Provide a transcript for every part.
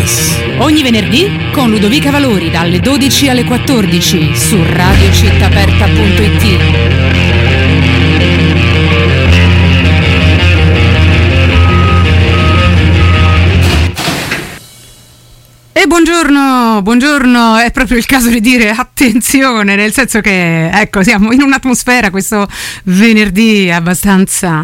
Voice. Ogni venerdì con Ludovica Valori dalle 12 alle 14 su radiocittaaperta.it. E buongiorno, è proprio il caso di dire attenzione, nel senso che, ecco, siamo in un'atmosfera questo venerdì abbastanza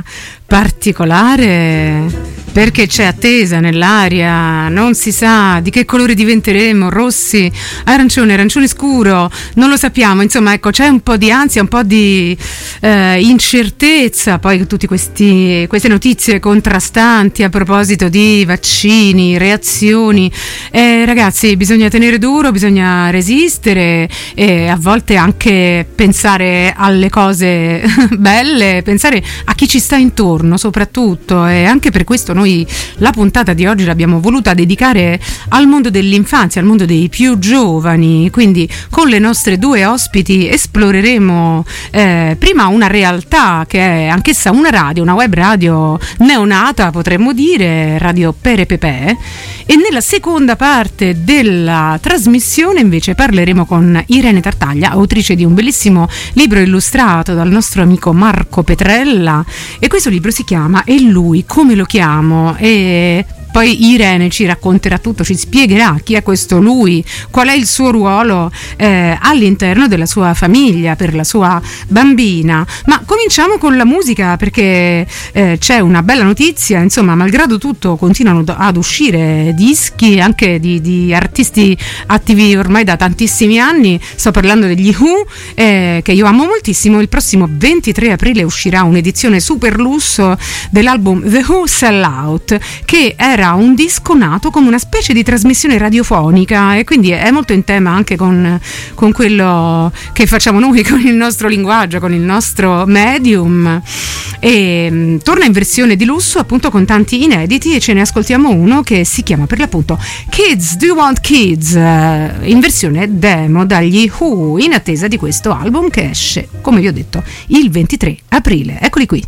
particolare, perché c'è attesa nell'aria, non si sa di che colore diventeremo, rossi, arancione scuro, non lo sappiamo, insomma, ecco, c'è un po' di ansia, un po' di incertezza, poi tutte queste notizie contrastanti a proposito di vaccini, reazioni, ragazzi, bisogna tenere duro, bisogna resistere e a volte anche pensare alle cose belle, pensare a chi ci sta intorno soprattutto, e anche per questo noi la puntata di oggi l'abbiamo voluta dedicare al mondo dell'infanzia, al mondo dei più giovani, quindi con le nostre due ospiti esploreremo prima una realtà che è anch'essa una radio, una web radio neonata, potremmo dire, Radio Pere Pepe, e nella seconda parte della trasmissione invece parleremo con Irene Tartaglia, autrice di un bellissimo libro illustrato dal nostro amico Marco Petrella, e questo libro si chiama E lui come lo chiamo, e poi Irene ci racconterà tutto, ci spiegherà chi è questo lui, qual è il suo ruolo all'interno della sua famiglia, per la sua bambina. Ma cominciamo con la musica, perché c'è una bella notizia, insomma, malgrado tutto continuano ad uscire dischi anche di artisti attivi ormai da tantissimi anni. Sto parlando degli Who, che io amo moltissimo. Il prossimo 23 aprile uscirà un'edizione super lusso dell'album The Who Sell Out, che era un disco nato come una specie di trasmissione radiofonica, e quindi è molto in tema anche con quello che facciamo noi, con il nostro linguaggio, con il nostro medium, e torna in versione di lusso, appunto, con tanti inediti, e ce ne ascoltiamo uno che si chiama per l'appunto Kids Do You Want Kids, in versione demo dagli Who, in attesa di questo album che esce, come vi ho detto, il 23 aprile. Eccoli qui.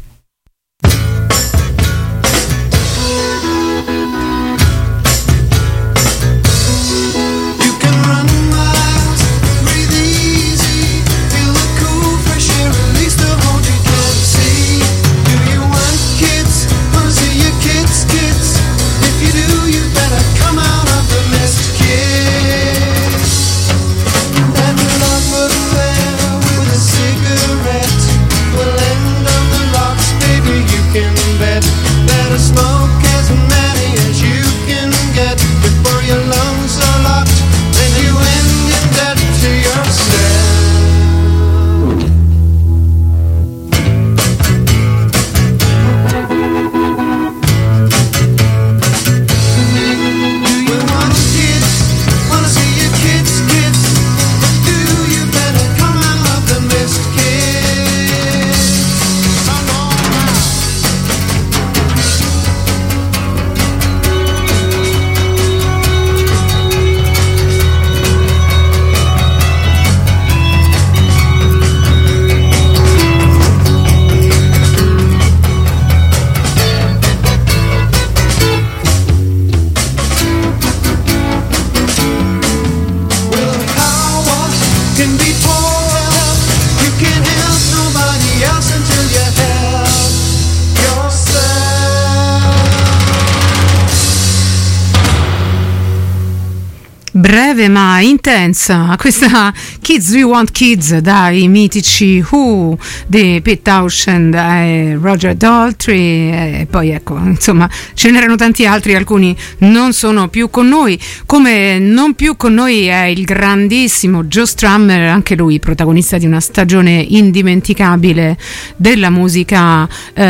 Breve ma intensa questa Kids Do You Want Kids dai mitici Who di Pete Townshend e Roger Daltrey, e poi ecco, insomma, ce n'erano tanti altri, alcuni non sono più con noi, come non più con noi è il grandissimo Joe Strummer, anche lui protagonista di una stagione indimenticabile della musica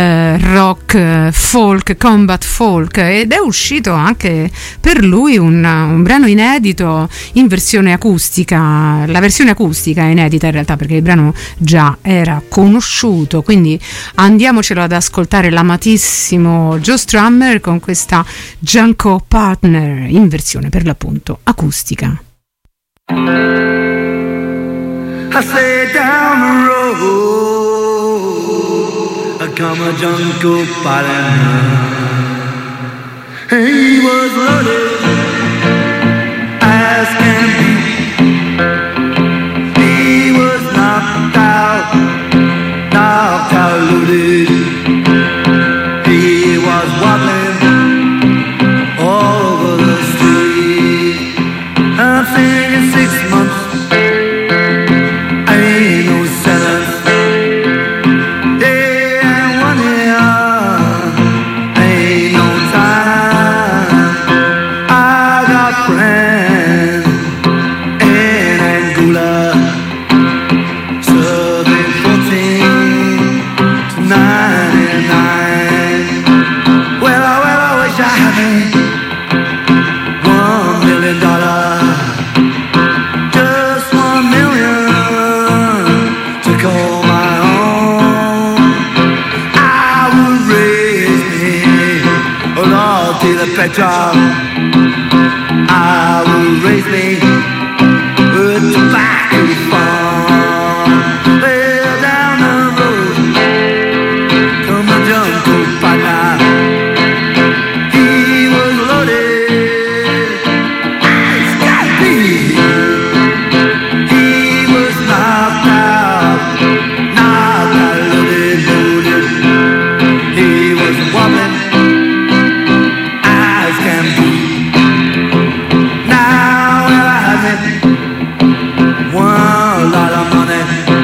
rock, folk, combat folk, ed è uscito anche per lui un brano inedito in versione acustica. La versione acustica è inedita in realtà, perché il brano già era conosciuto, quindi andiamocelo ad ascoltare, l'amatissimo Joe Strummer con questa Junko Partner in versione per l'appunto acustica. I say down the road, I come a Junko Partner. He was loaded friend in Angola, serving 14 to 99. Well, I wish I had $1 million, just 1 million to call my own. I would raise me a Lord to the Petra. I would raise me a tobacco farm. Well, down the road come a jungle partner. He was loaded as can be. He was knocked out, loaded. He was wobbling as can be. Now I have it, one lot of money.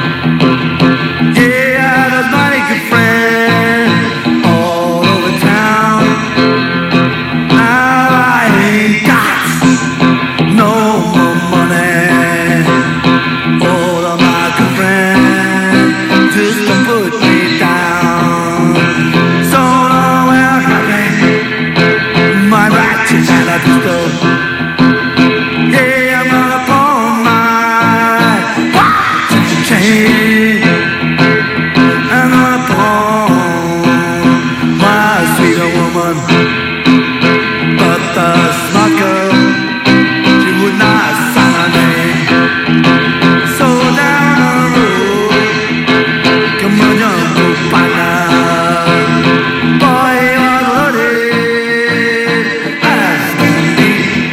Yeah, I had a mighty good friend all over town. Now I ain't got no more money. All of my good friends just to put me down. So long, well, happy, my righteous and I just go. Yeah, I'm gonna pawn my watch and chain. I'm gonna pawn my sweeter woman. But the smart girl, she would not sign her name. So down the road, come on, jungle partner. Boy, he was loaded as can be.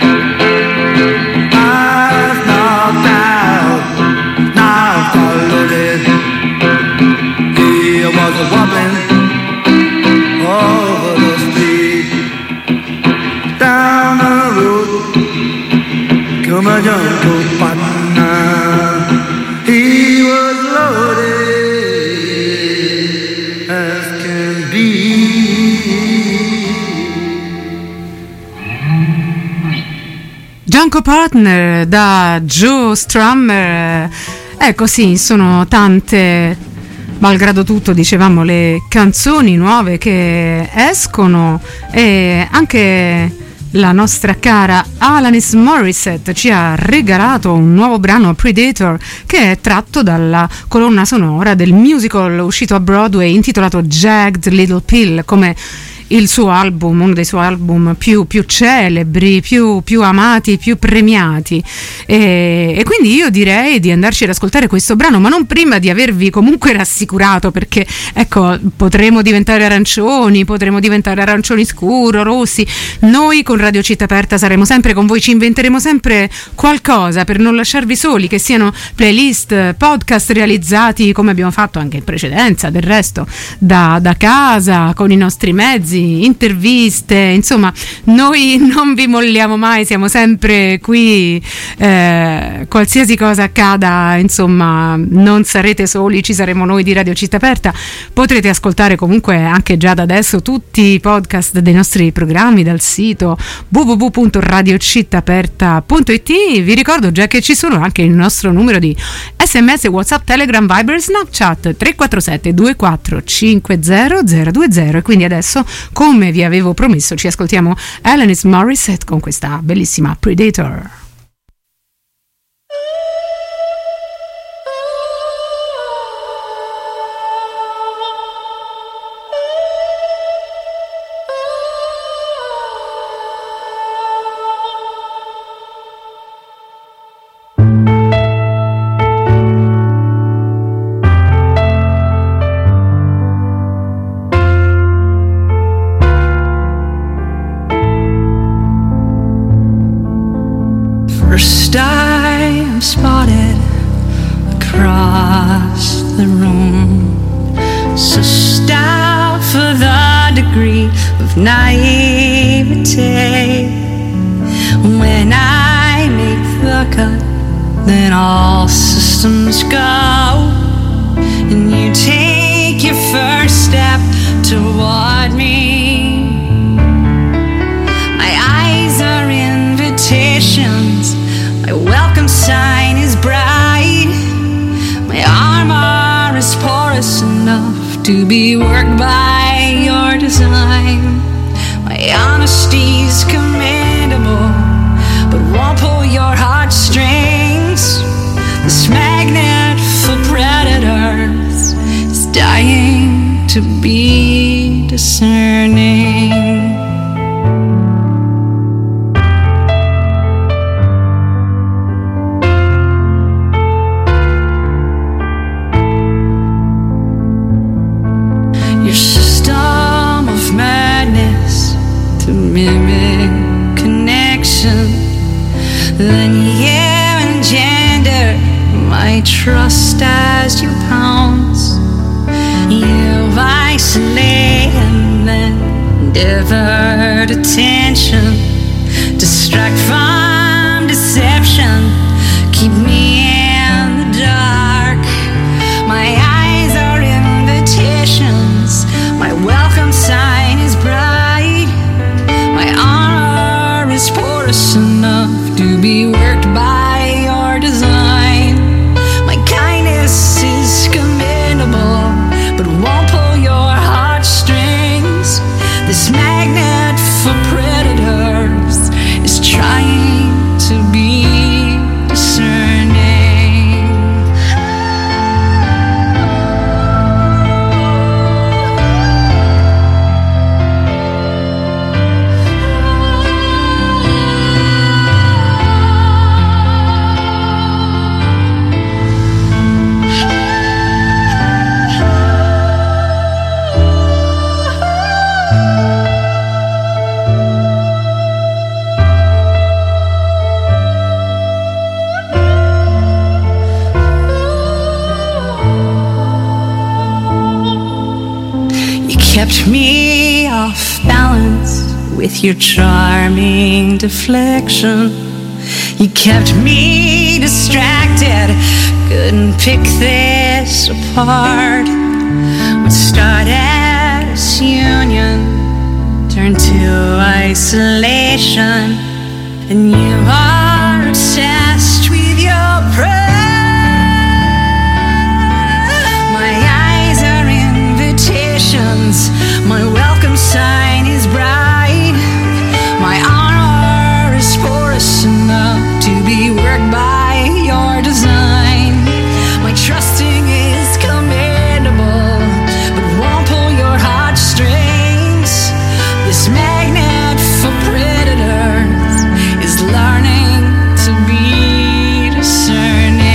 I was knocked out, loaded. He was wobbling over the street. Down the road, come a jungle partner. He was loaded as can be. Jungle Partner da Joe Strummer. Ecco, sì, sono tante, malgrado tutto, dicevamo, le canzoni nuove che escono, e anche la nostra cara Alanis Morissette ci ha regalato un nuovo brano, Predator, che è tratto dalla colonna sonora del musical uscito a Broadway intitolato Jagged Little Pill, come il suo album, uno dei suoi album più celebri, più amati, più premiati, e quindi io direi di andarci ad ascoltare questo brano, ma non prima di avervi comunque rassicurato, perché ecco, potremo diventare arancioni scuro, rossi. Noi con Radio Città Aperta saremo sempre con voi, ci inventeremo sempre qualcosa per non lasciarvi soli, che siano playlist, podcast realizzati come abbiamo fatto anche in precedenza, del resto da casa, con i nostri mezzi, interviste, insomma noi non vi molliamo mai, siamo sempre qui, qualsiasi cosa accada, insomma non sarete soli, ci saremo noi di Radio Città Aperta. Potrete ascoltare comunque anche già da adesso tutti i podcast dei nostri programmi dal sito www.radiocittaaperta.it. Vi ricordo già che ci sono anche il nostro numero di SMS, WhatsApp, Telegram, Viber, Snapchat 347 24 50 020, e quindi adesso, come vi avevo promesso, ci ascoltiamo Alanis Morissette con questa bellissima Predator. First I'm spotted across the room, so stout for the degree of naivete. When I make the cut, then all systems go, and you take your first step toward me. My eyes are invitations My welcome sign is bright. My armor is porous enough to be worked by your design. My honesty's commendable, but won't pull your heartstrings. This magnet for predators is dying to be discerning. Your system of madness to mimic connection, then you engender my trust as you pounce. You isolate and then divert attention, distract from deception, keep me in the dark. My eyes are invitations, my welcome sign is bright. My armor is porous enough to be worked by your design. My kindness is commendable, but won't pull your heartstrings. This magnet for predators is trying to be discerning. Kept me off balance with your charming deflection. You kept me distracted, couldn't pick this apart. What started as union turned to isolation, and you are obsessed with your pride. My welcome sign is bright. My armor is porous enough to be worked by your design. My trusting is commendable, but won't pull your heartstrings. This magnet for predators is learning to be discerning.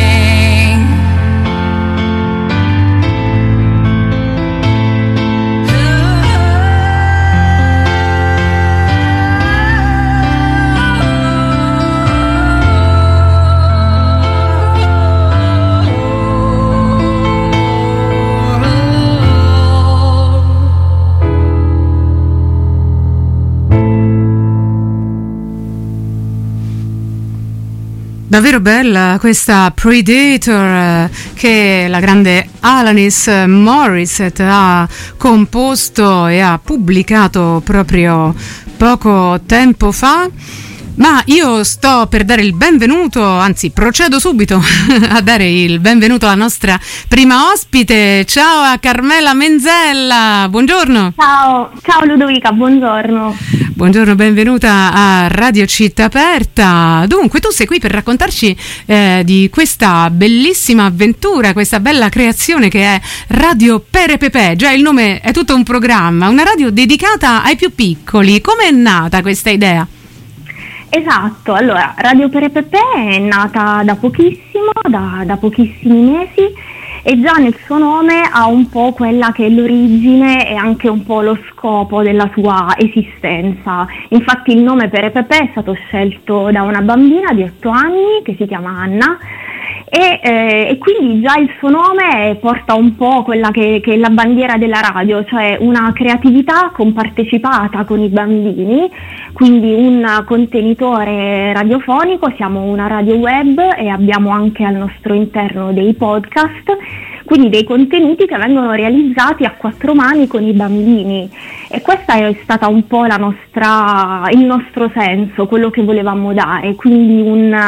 Davvero bella questa Predator che la grande Alanis Morissette ha composto e ha pubblicato proprio poco tempo fa. Ma io sto per dare il benvenuto, anzi procedo subito a dare il benvenuto alla nostra prima ospite. Ciao a Carmela Menzella, buongiorno. Ciao Ludovica, buongiorno. Buongiorno, benvenuta a Radio Città Aperta. Dunque, tu sei qui per raccontarci di questa bellissima avventura, questa bella creazione che è Radio Perepepe. Già il nome è tutto un programma, una radio dedicata ai più piccoli. Come è nata questa idea? Esatto, allora Radio Perepepe è nata da pochissimo, da pochissimi mesi, e già nel suo nome ha un po' quella che è l'origine e anche un po' lo scopo della sua esistenza. Infatti il nome Perepepe è stato scelto da una bambina di 8 anni che si chiama Anna, e quindi già il suo nome porta un po' quella che è la bandiera della radio, cioè una creatività compartecipata con i bambini, quindi un contenitore radiofonico. Siamo una radio web e abbiamo anche al nostro interno dei podcast, quindi dei contenuti che vengono realizzati a 4 mani con i bambini, e questa è stata un po' il nostro senso, quello che volevamo dare, quindi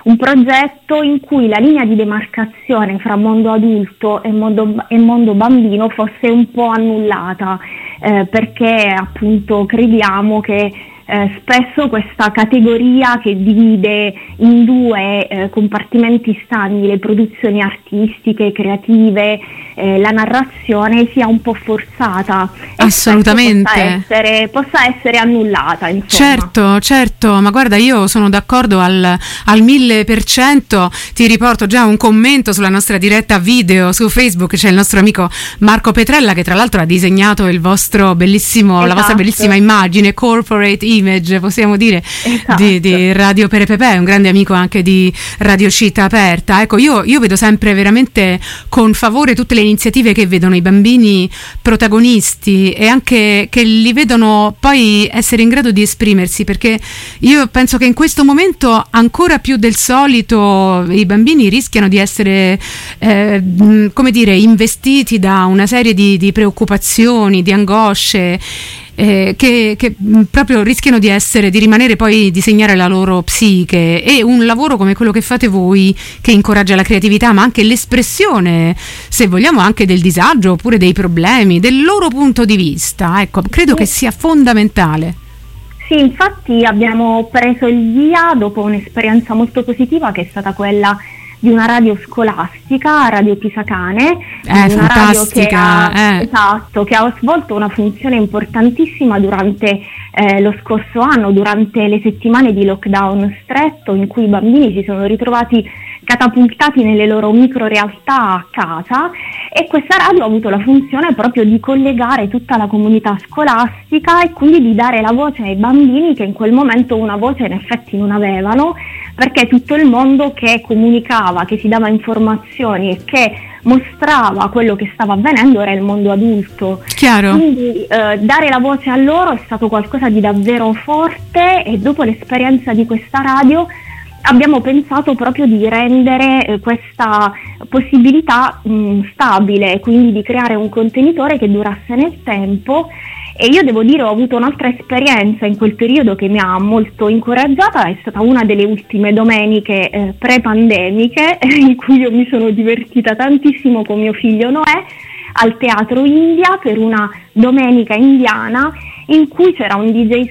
un progetto in cui la linea di demarcazione fra mondo adulto e mondo bambino fosse un po' annullata, perché appunto crediamo che spesso questa categoria che divide in due compartimenti stagni le produzioni artistiche, creative, la narrazione sia un po' forzata. Assolutamente. Possa essere annullata, insomma. Certo, ma guarda, io sono d'accordo al 1000%. Ti riporto già un commento sulla nostra diretta video su Facebook, c'è il nostro amico Marco Petrella, che tra l'altro ha disegnato il vostro bellissimo, la vostra bellissima immagine, corporate image, possiamo dire, di Radio Perepepè, un grande amico anche di Radio Città Aperta. Ecco, io vedo sempre veramente con favore tutte le iniziative che vedono i bambini protagonisti e anche che li vedono poi essere in grado di esprimersi, perché io penso che in questo momento ancora più del solito i bambini rischiano di essere come dire, investiti da una serie di preoccupazioni, di angosce, che proprio rischiano di rimanere poi di segnare la loro psiche. E un lavoro come quello che fate voi, che incoraggia la creatività ma anche l'espressione, se vogliamo, anche del disagio oppure dei problemi, del loro punto di vista, ecco, credo che sia fondamentale. Sì, infatti abbiamo preso il via dopo un'esperienza molto positiva che è stata quella di una radio scolastica, Radio Pisacane, una fantastica, radio che ha svolto una funzione importantissima durante lo scorso anno, durante le settimane di lockdown stretto, in cui i bambini si sono ritrovati catapultati nelle loro micro realtà a casa, e questa radio ha avuto la funzione proprio di collegare tutta la comunità scolastica e quindi di dare la voce ai bambini che in quel momento una voce in effetti non avevano, perché tutto il mondo che comunicava, che si dava informazioni e che mostrava quello che stava avvenendo era il mondo adulto. Chiaro. Quindi dare la voce a loro è stato qualcosa di davvero forte, e dopo l'esperienza di questa radio abbiamo pensato proprio di rendere questa possibilità stabile, quindi di creare un contenitore che durasse nel tempo. E io devo dire, ho avuto un'altra esperienza in quel periodo che mi ha molto incoraggiata, è stata una delle ultime domeniche pre-pandemiche in cui io mi sono divertita tantissimo con mio figlio Noè al Teatro India per una domenica indiana, in cui c'era un DJ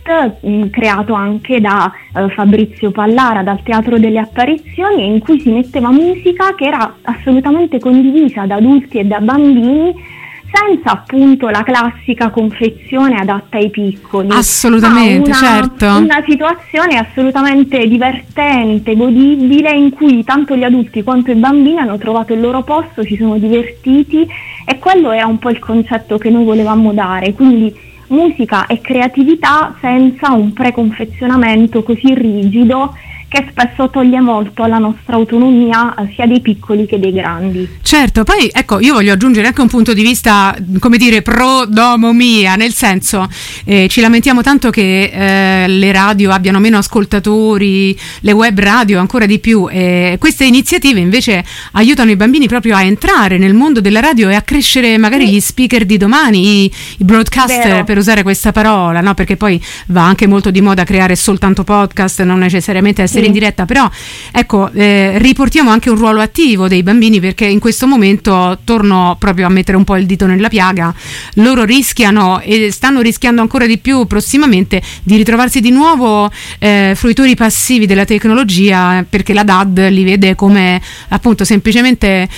set creato anche da Fabrizio Pallara dal Teatro delle Apparizioni, in cui si metteva musica che era assolutamente condivisa da adulti e da bambini, senza appunto la classica confezione adatta ai piccoli. Assolutamente, certo. Una situazione assolutamente divertente, godibile, in cui tanto gli adulti quanto i bambini hanno trovato il loro posto, si sono divertiti, e quello era un po' il concetto che noi volevamo dare, quindi musica e creatività senza un preconfezionamento così rigido che spesso toglie molto alla nostra autonomia, sia dei piccoli che dei grandi. Certo, poi ecco, io voglio aggiungere anche un punto di vista, come dire, pro domo mia, nel senso, ci lamentiamo tanto che le radio abbiano meno ascoltatori, le web radio ancora di più, queste iniziative invece aiutano i bambini proprio a entrare nel mondo della radio e a crescere magari gli speaker di domani, i broadcaster. Vero. Per usare questa parola, no? Perché poi va anche molto di moda creare soltanto podcast, non necessariamente essere in diretta, però ecco, riportiamo anche un ruolo attivo dei bambini, perché in questo momento, torno proprio a mettere un po' il dito nella piaga, loro rischiano e stanno rischiando ancora di più prossimamente di ritrovarsi di nuovo fruitori passivi della tecnologia, perché la DAD li vede come appunto semplicemente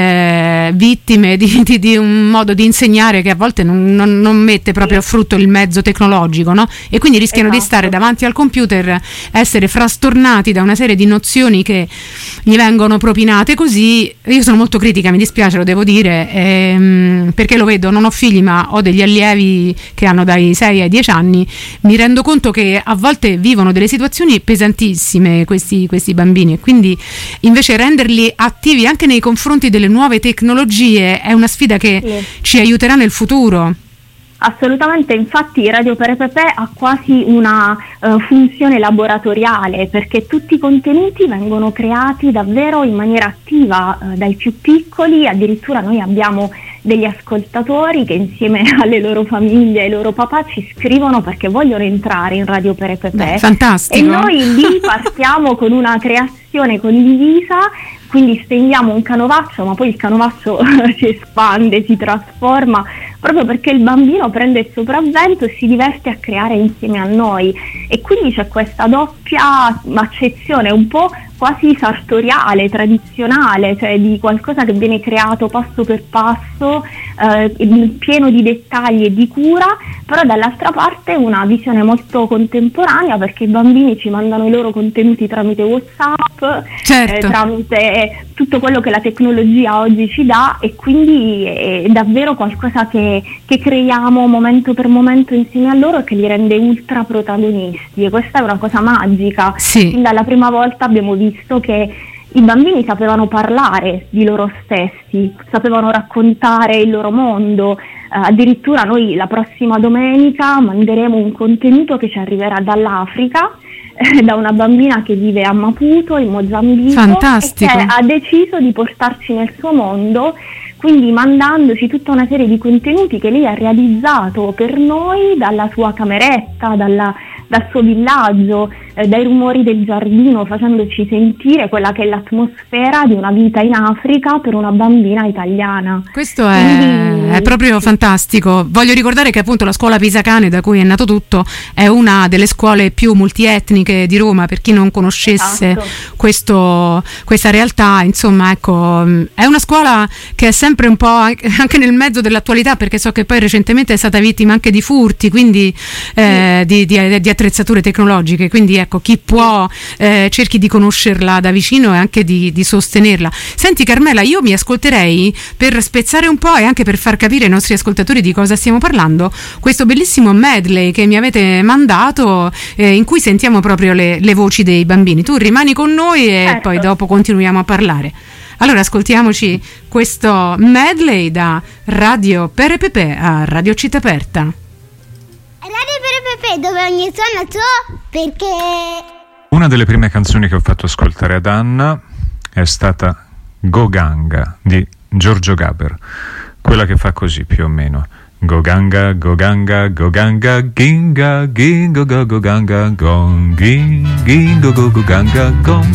vittime di un modo di insegnare che a volte non mette proprio a frutto il mezzo tecnologico, no? E quindi rischiano di stare davanti al computer, essere frastornati da una serie di nozioni che gli vengono propinate così. Io sono molto critica, mi dispiace, lo devo dire, perché lo vedo, non ho figli ma ho degli allievi che hanno dai 6 ai 10 anni, mi rendo conto che a volte vivono delle situazioni pesantissime questi bambini, e quindi invece renderli attivi anche nei confronti delle nuove tecnologie è una sfida che ci aiuterà nel futuro. Assolutamente, infatti Radio Perepepè ha quasi una funzione laboratoriale, perché tutti i contenuti vengono creati davvero in maniera attiva dai più piccoli. Addirittura noi abbiamo degli ascoltatori che insieme alle loro famiglie e ai loro papà ci scrivono perché vogliono entrare in Radio Perepepè. Fantastico. E noi lì partiamo con una creazione condivisa, quindi stendiamo un canovaccio, ma poi il canovaccio si espande, si trasforma, proprio perché il bambino prende il sopravvento e si diverte a creare insieme a noi. E quindi c'è questa doppia accezione, un po' quasi sartoriale, tradizionale, cioè di qualcosa che viene creato passo per passo, pieno di dettagli e di cura, però dall'altra parte una visione molto contemporanea, perché i bambini ci mandano i loro contenuti tramite WhatsApp, certo. Tramite tutto quello che la tecnologia oggi ci dà, e quindi è davvero qualcosa che creiamo momento per momento insieme a loro e che li rende ultra protagonisti, e questa è una cosa magica. Sì. Fin dalla prima volta abbiamo visto che i bambini sapevano parlare di loro stessi, sapevano raccontare il loro mondo. Addirittura noi la prossima domenica manderemo un contenuto che ci arriverà dall'Africa, da una bambina che vive a Maputo in Mozambico. Fantastico. E che ha deciso di portarci nel suo mondo, quindi mandandoci tutta una serie di contenuti che lei ha realizzato per noi dalla sua cameretta, dal suo villaggio, dai rumori del giardino, facendoci sentire quella che è l'atmosfera di una vita in Africa per una bambina italiana. Questo è proprio fantastico. Voglio ricordare che appunto la scuola Pisacane, da cui è nato tutto, è una delle scuole più multietniche di Roma. Per chi non conoscesse questa realtà, insomma, ecco, è una scuola che è sempre un po' anche nel mezzo dell'attualità, perché so che poi recentemente è stata vittima anche di furti, quindi di attrezzature tecnologiche, quindi ecco, chi può cerchi di conoscerla da vicino e anche di sostenerla. Senti Carmela, io mi ascolterei, per spezzare un po' e anche per far capire ai nostri ascoltatori di cosa stiamo parlando, questo bellissimo medley che mi avete mandato, in cui sentiamo proprio le voci dei bambini. Tu rimani con noi e certo. Poi dopo continuiamo a parlare. Allora ascoltiamoci questo medley da Radio Perepepè a Radio Città Aperta. Radio Perepepè, dove ogni suono suo, perché... Una delle prime canzoni che ho fatto ascoltare ad Anna è stata Goganga di Giorgio Gaber, quella che fa così più o meno: Goganga, Goganga, Goganga, Ginga, Gingo, Goganga, Gong, Gingo, Goganga, Gong.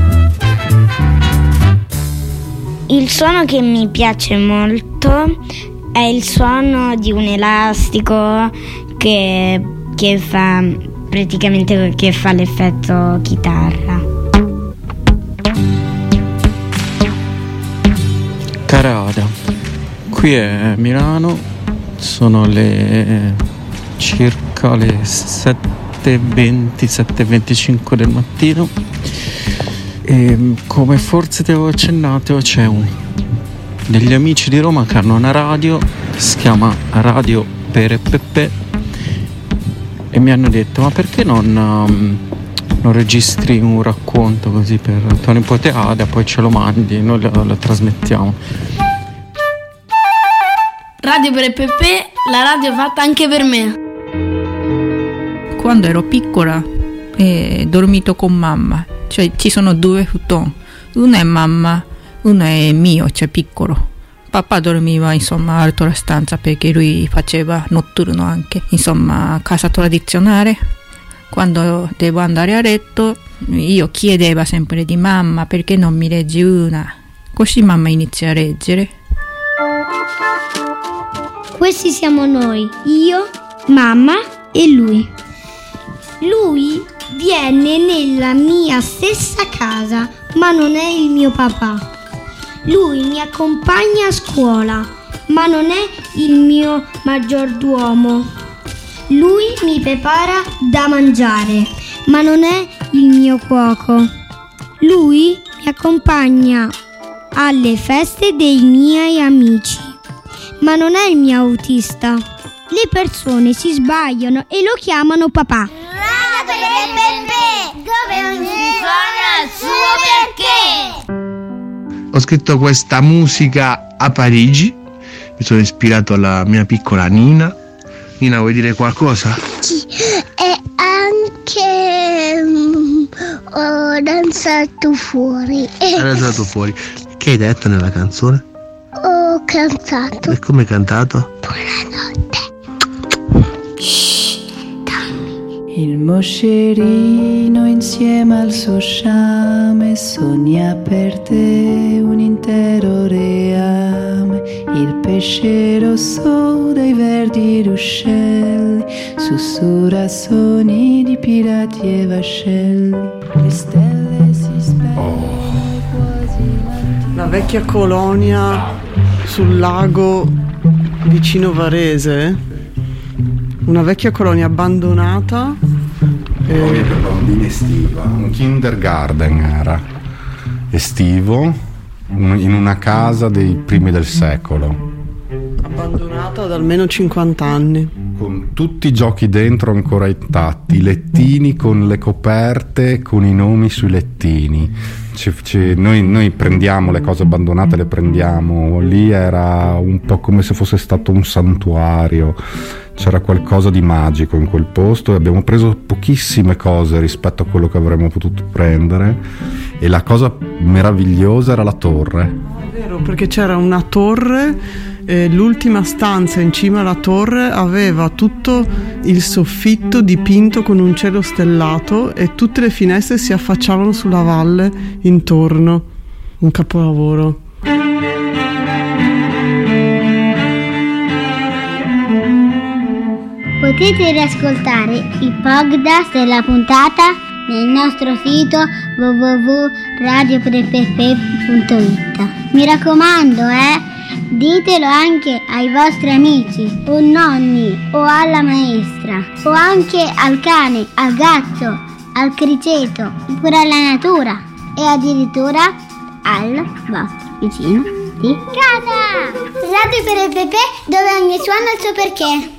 Il suono che mi piace molto è il suono di un elastico che fa praticamente che fa l'effetto chitarra. Cara Ada, qui è Milano, sono circa le 7:20, 7:25 del mattino e come forse ti avevo accennato c'è degli amici di Roma che hanno una radio che si chiama Radio Perepepè e mi hanno detto: ma perché non registri un racconto così per tua nipote Ada, poi ce lo mandi, noi lo trasmettiamo. Radio Perepepè, la radio fatta anche per me. Quando ero piccola ho dormito con mamma, cioè ci sono due futon, uno è mamma, uno è mio, cioè piccolo. Papà dormiva insomma all'altra stanza perché lui faceva notturno anche, insomma casa tradizionale. Quando devo andare a letto io chiedevo sempre di mamma perché non mi leggi una, così mamma inizia a leggere. Questi siamo noi, io, mamma e lui. Lui viene nella mia stessa casa, ma non è il mio papà. Lui mi accompagna a scuola, ma non è il mio maggiordomo. Lui mi prepara da mangiare, ma non è il mio cuoco. Lui mi accompagna alle feste dei miei amici, ma non è il mio autista. Le persone si sbagliano e lo chiamano papà. Radio Perepepè, dove ogni suona il suo perché. Ho scritto questa musica a Parigi, mi sono ispirato alla mia piccola Nina. Nina, vuoi dire qualcosa? Sì, e anche ho danzato fuori. Hai danzato fuori. Che hai detto nella canzone? Ho cantato. E come hai cantato? Buonanotte. Il moscerino insieme al suo sciame sogna per te un intero reame. Il pesce rosso dai verdi ruscelli sussurra sogni di pirati e vascelli. Le stelle si spengono quasi mattino. La vecchia colonia sul lago vicino Varese. Una vecchia colonia abbandonata. Colonia per bambini estiva, un kindergarten era estivo in una casa dei primi del secolo. Abbandonata da almeno 50 anni. Con tutti i giochi dentro ancora intatti, i lettini con le coperte, con i nomi sui lettini. Noi prendiamo le cose abbandonate, le prendiamo. Lì era un po' come se fosse stato un santuario. C'era qualcosa di magico in quel posto e abbiamo preso pochissime cose rispetto a quello che avremmo potuto prendere, e la cosa meravigliosa era la torre. È vero, perché c'era una torre e l'ultima stanza in cima alla torre aveva tutto il soffitto dipinto con un cielo stellato e tutte le finestre si affacciavano sulla valle intorno. Un capolavoro. Potete riascoltare i podcast della puntata nel nostro sito www.radioprepepe.it. Mi raccomando, ditelo anche ai vostri amici o nonni o alla maestra o anche al cane, al gatto, al criceto, oppure alla natura e addirittura al vostro vicino di casa. Radio Prepepe, dove ogni suono ha il suo perché.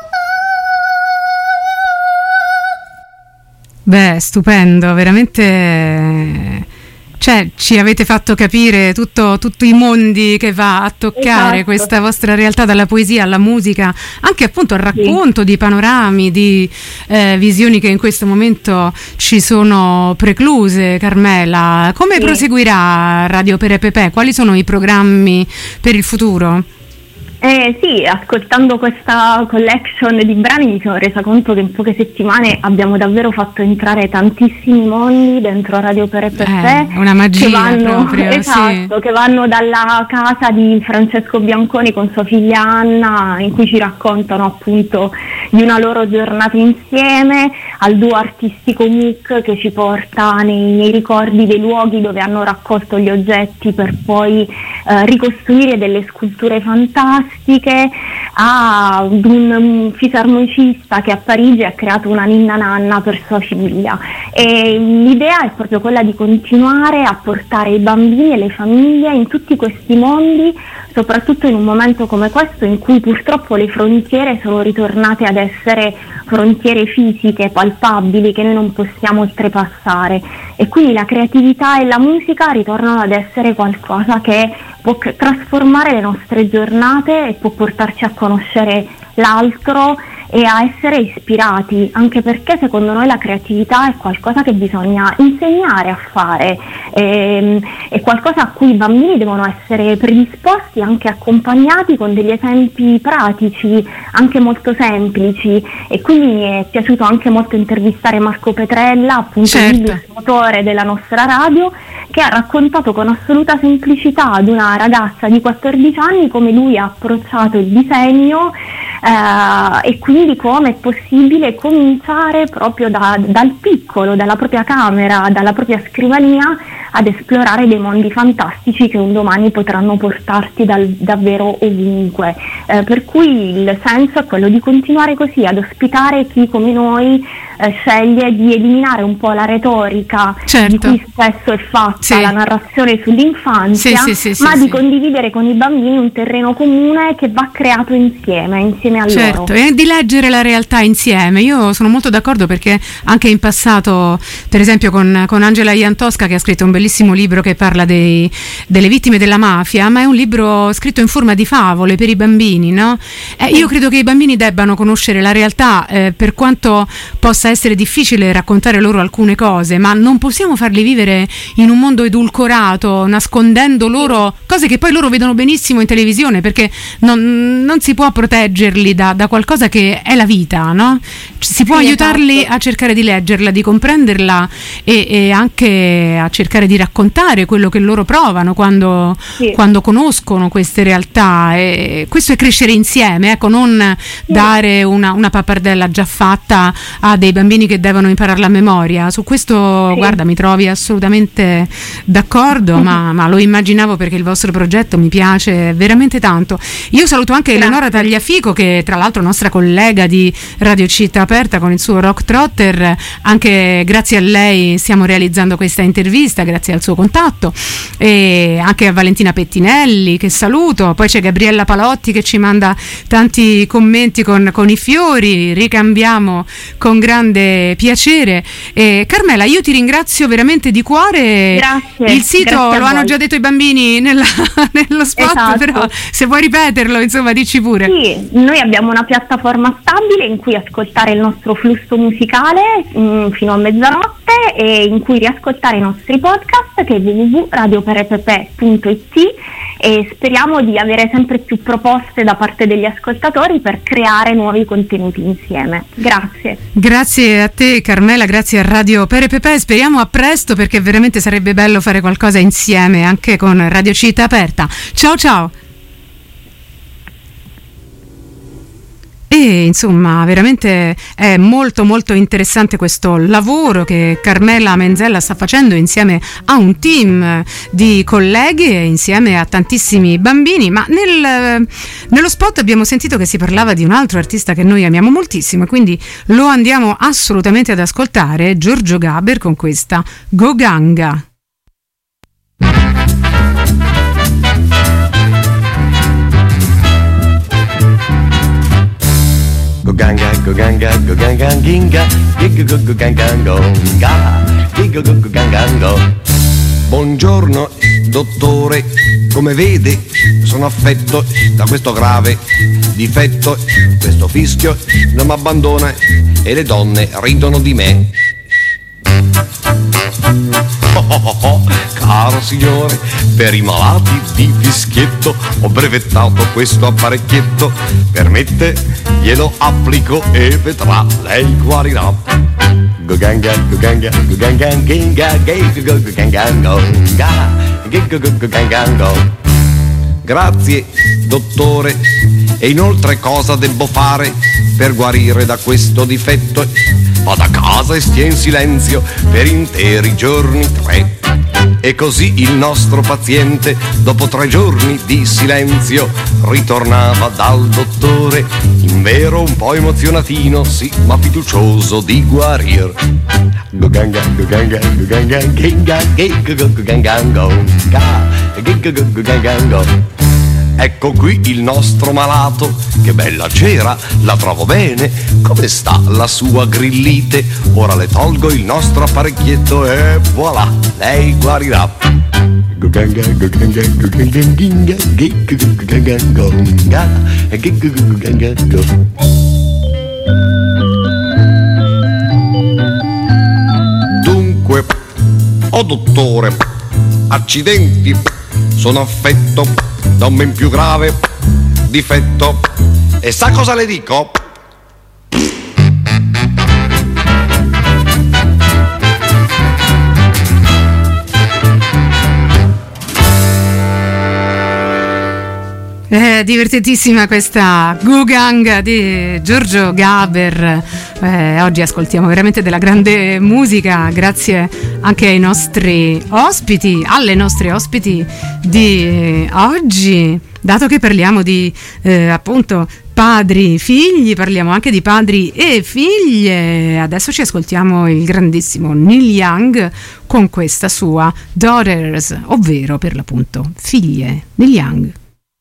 Beh, stupendo, veramente. Cioè, ci avete fatto capire tutti i mondi che va a toccare, esatto, questa vostra realtà, dalla poesia alla musica, anche appunto al racconto di panorami, di visioni che in questo momento ci sono precluse. Carmela, come proseguirà Radio Prepepe? Quali sono i programmi per il futuro? Sì, ascoltando questa collection di brani mi sono resa conto che in poche settimane abbiamo davvero fatto entrare tantissimi mondi dentro Radio Prepepe. Una magia che vanno, proprio, esatto, che vanno dalla casa di Francesco Bianconi con sua figlia Anna, in cui ci raccontano appunto di una loro giornata insieme, al duo artistico MOOC che ci porta nei ricordi dei luoghi dove hanno raccolto gli oggetti per poi ricostruire delle sculture fantastiche, a un fisarmonicista che a Parigi ha creato una ninna nanna per sua figlia, e l'idea è proprio quella di continuare a portare i bambini e le famiglie in tutti questi mondi, soprattutto in un momento come questo in cui purtroppo le frontiere sono ritornate ad essere frontiere fisiche, palpabili, che noi non possiamo oltrepassare, e quindi la creatività e la musica ritornano ad essere qualcosa che può trasformare le nostre giornate e può portarci a conoscere l'altro e a essere ispirati, anche perché secondo noi la creatività è qualcosa che bisogna insegnare a fare, è qualcosa a cui i bambini devono essere predisposti, anche accompagnati con degli esempi pratici, anche molto semplici, e quindi mi è piaciuto anche molto intervistare Marco Petrella, appunto l'illustratore della nostra radio, che ha raccontato con assoluta semplicità ad una ragazza di 14 anni come lui ha approcciato il disegno, e quindi come è possibile cominciare proprio dal piccolo, dalla propria camera, dalla propria scrivania, ad esplorare dei mondi fantastici che un domani potranno portarti davvero ovunque, per cui il senso è quello di continuare così ad ospitare chi come noi sceglie di eliminare un po' la retorica di cui spesso è fatta la narrazione sull'infanzia, ma di condividere con i bambini un terreno comune che va creato insieme a loro. E di leggere la realtà insieme. Io sono molto d'accordo, perché anche in passato, per esempio con Angela Iantosca, che ha scritto un bellissimo libro che parla delle vittime della mafia, ma è un libro scritto in forma di favole per i bambini, no? Io credo che i bambini debbano conoscere la realtà, per quanto possa essere difficile raccontare loro alcune cose, ma non possiamo farli vivere in un mondo edulcorato, nascondendo loro cose che poi loro vedono benissimo in televisione, perché non si può proteggerli da qualcosa che è la vita, no? Si può aiutarli a cercare di leggerla, di comprenderla e anche a cercare di raccontare quello che loro provano quando conoscono queste realtà, e questo è crescere insieme, ecco, non dare una pappardella già fatta a dei bambini che devono impararla a memoria. Su questo guarda, mi trovi assolutamente d'accordo, ma lo immaginavo, perché il vostro progetto mi piace veramente tanto. Io saluto anche Eleonora Tagliafico, che tra l'altro è nostra collega di Radio Città Aperta con il suo Rock Trotter. Anche grazie a lei stiamo realizzando questa intervista, grazie al suo contatto, e anche a Valentina Pettinelli, che saluto. Poi c'è Gabriella Palotti che ci manda tanti commenti con i fiori, ricambiamo con grande piacere. Carmela, io ti ringrazio veramente di cuore. Grazie. Il sito lo hanno già detto i bambini nello spot, però se vuoi ripeterlo, insomma, dici pure. Sì, noi abbiamo una piattaforma stabile in cui ascoltare il nostro flusso musicale fino a mezzanotte, e in cui riascoltare i nostri podcast, che è www.radioperepepe.it, e speriamo di avere sempre più proposte da parte degli ascoltatori per creare nuovi contenuti insieme. Grazie. Grazie a te Carmela, grazie a Radio Perepepe, speriamo a presto, perché veramente sarebbe bello fare qualcosa insieme anche con Radio Città Aperta. Ciao ciao. E insomma, veramente è molto molto interessante questo lavoro che Carmela Menzella sta facendo insieme a un team di colleghi e insieme a tantissimi bambini. Ma nello spot abbiamo sentito che si parlava di un altro artista che noi amiamo moltissimo, e quindi lo andiamo assolutamente ad ascoltare, Giorgio Gaber, con questa Goganga. Goganga, goganga, goganga, ginga, giga, goganga, gonga, giga, goganga, go. Buongiorno, dottore, come vede sono affetto da questo grave difetto, questo fischio non mi abbandona e le donne ridono di me. Caro signore, per i malati di fischietto ho brevettato questo apparecchietto, permette, glielo applico e vedrà, lei guarirà. Goganga, goganga, goganga, ginga, goganga, goganga. Grazie, dottore, e inoltre cosa devo fare per guarire da questo difetto? Vado a casa e stia in silenzio per interi giorni 3. E così il nostro paziente, dopo 3 giorni di silenzio, ritornava dal dottore, invero un po' emozionatino, sì, ma fiducioso di guarir. Goganga, goganga, goganga, ginga, goganga, goganga. Ecco qui il nostro malato, che bella cera, la trovo bene. Come sta la sua grillite? Ora le tolgo il nostro apparecchietto e voilà, lei guarirà. Goganga, goganga, goganga, ginga, goganga, goganga, goganga. Dunque, oh dottore, accidenti, sono affetto da un ben più grave difetto. E sa cosa le dico? Divertentissima questa Goganga di Giorgio Gaber. Oggi ascoltiamo veramente della grande musica, grazie anche ai nostri ospiti, alle nostre ospiti di oggi. Dato che parliamo di appunto padri, figli, parliamo anche di padri e figlie. Adesso ci ascoltiamo il grandissimo Neil Young con questa sua Daughters, ovvero per l'appunto figlie. Neil Young.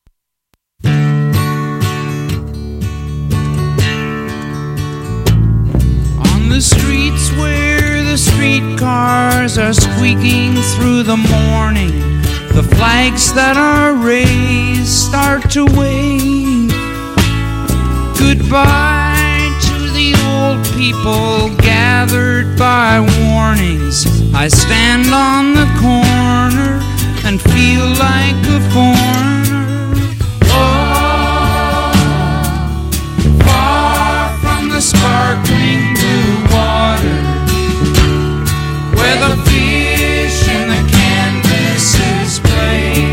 On the streets where the streetcars are squeaking through the morning, the flags that are raised start to wave. Goodbye to the old people people gathered by warnings. I stand on the corner and feel like a foreigner. Oh, far from the sparkling blue water, where the fish in the canvases play,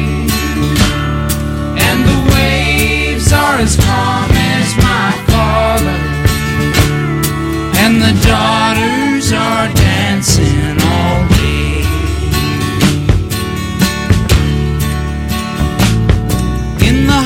and the waves are as calm as my father, and the daughters are dancing all day. In the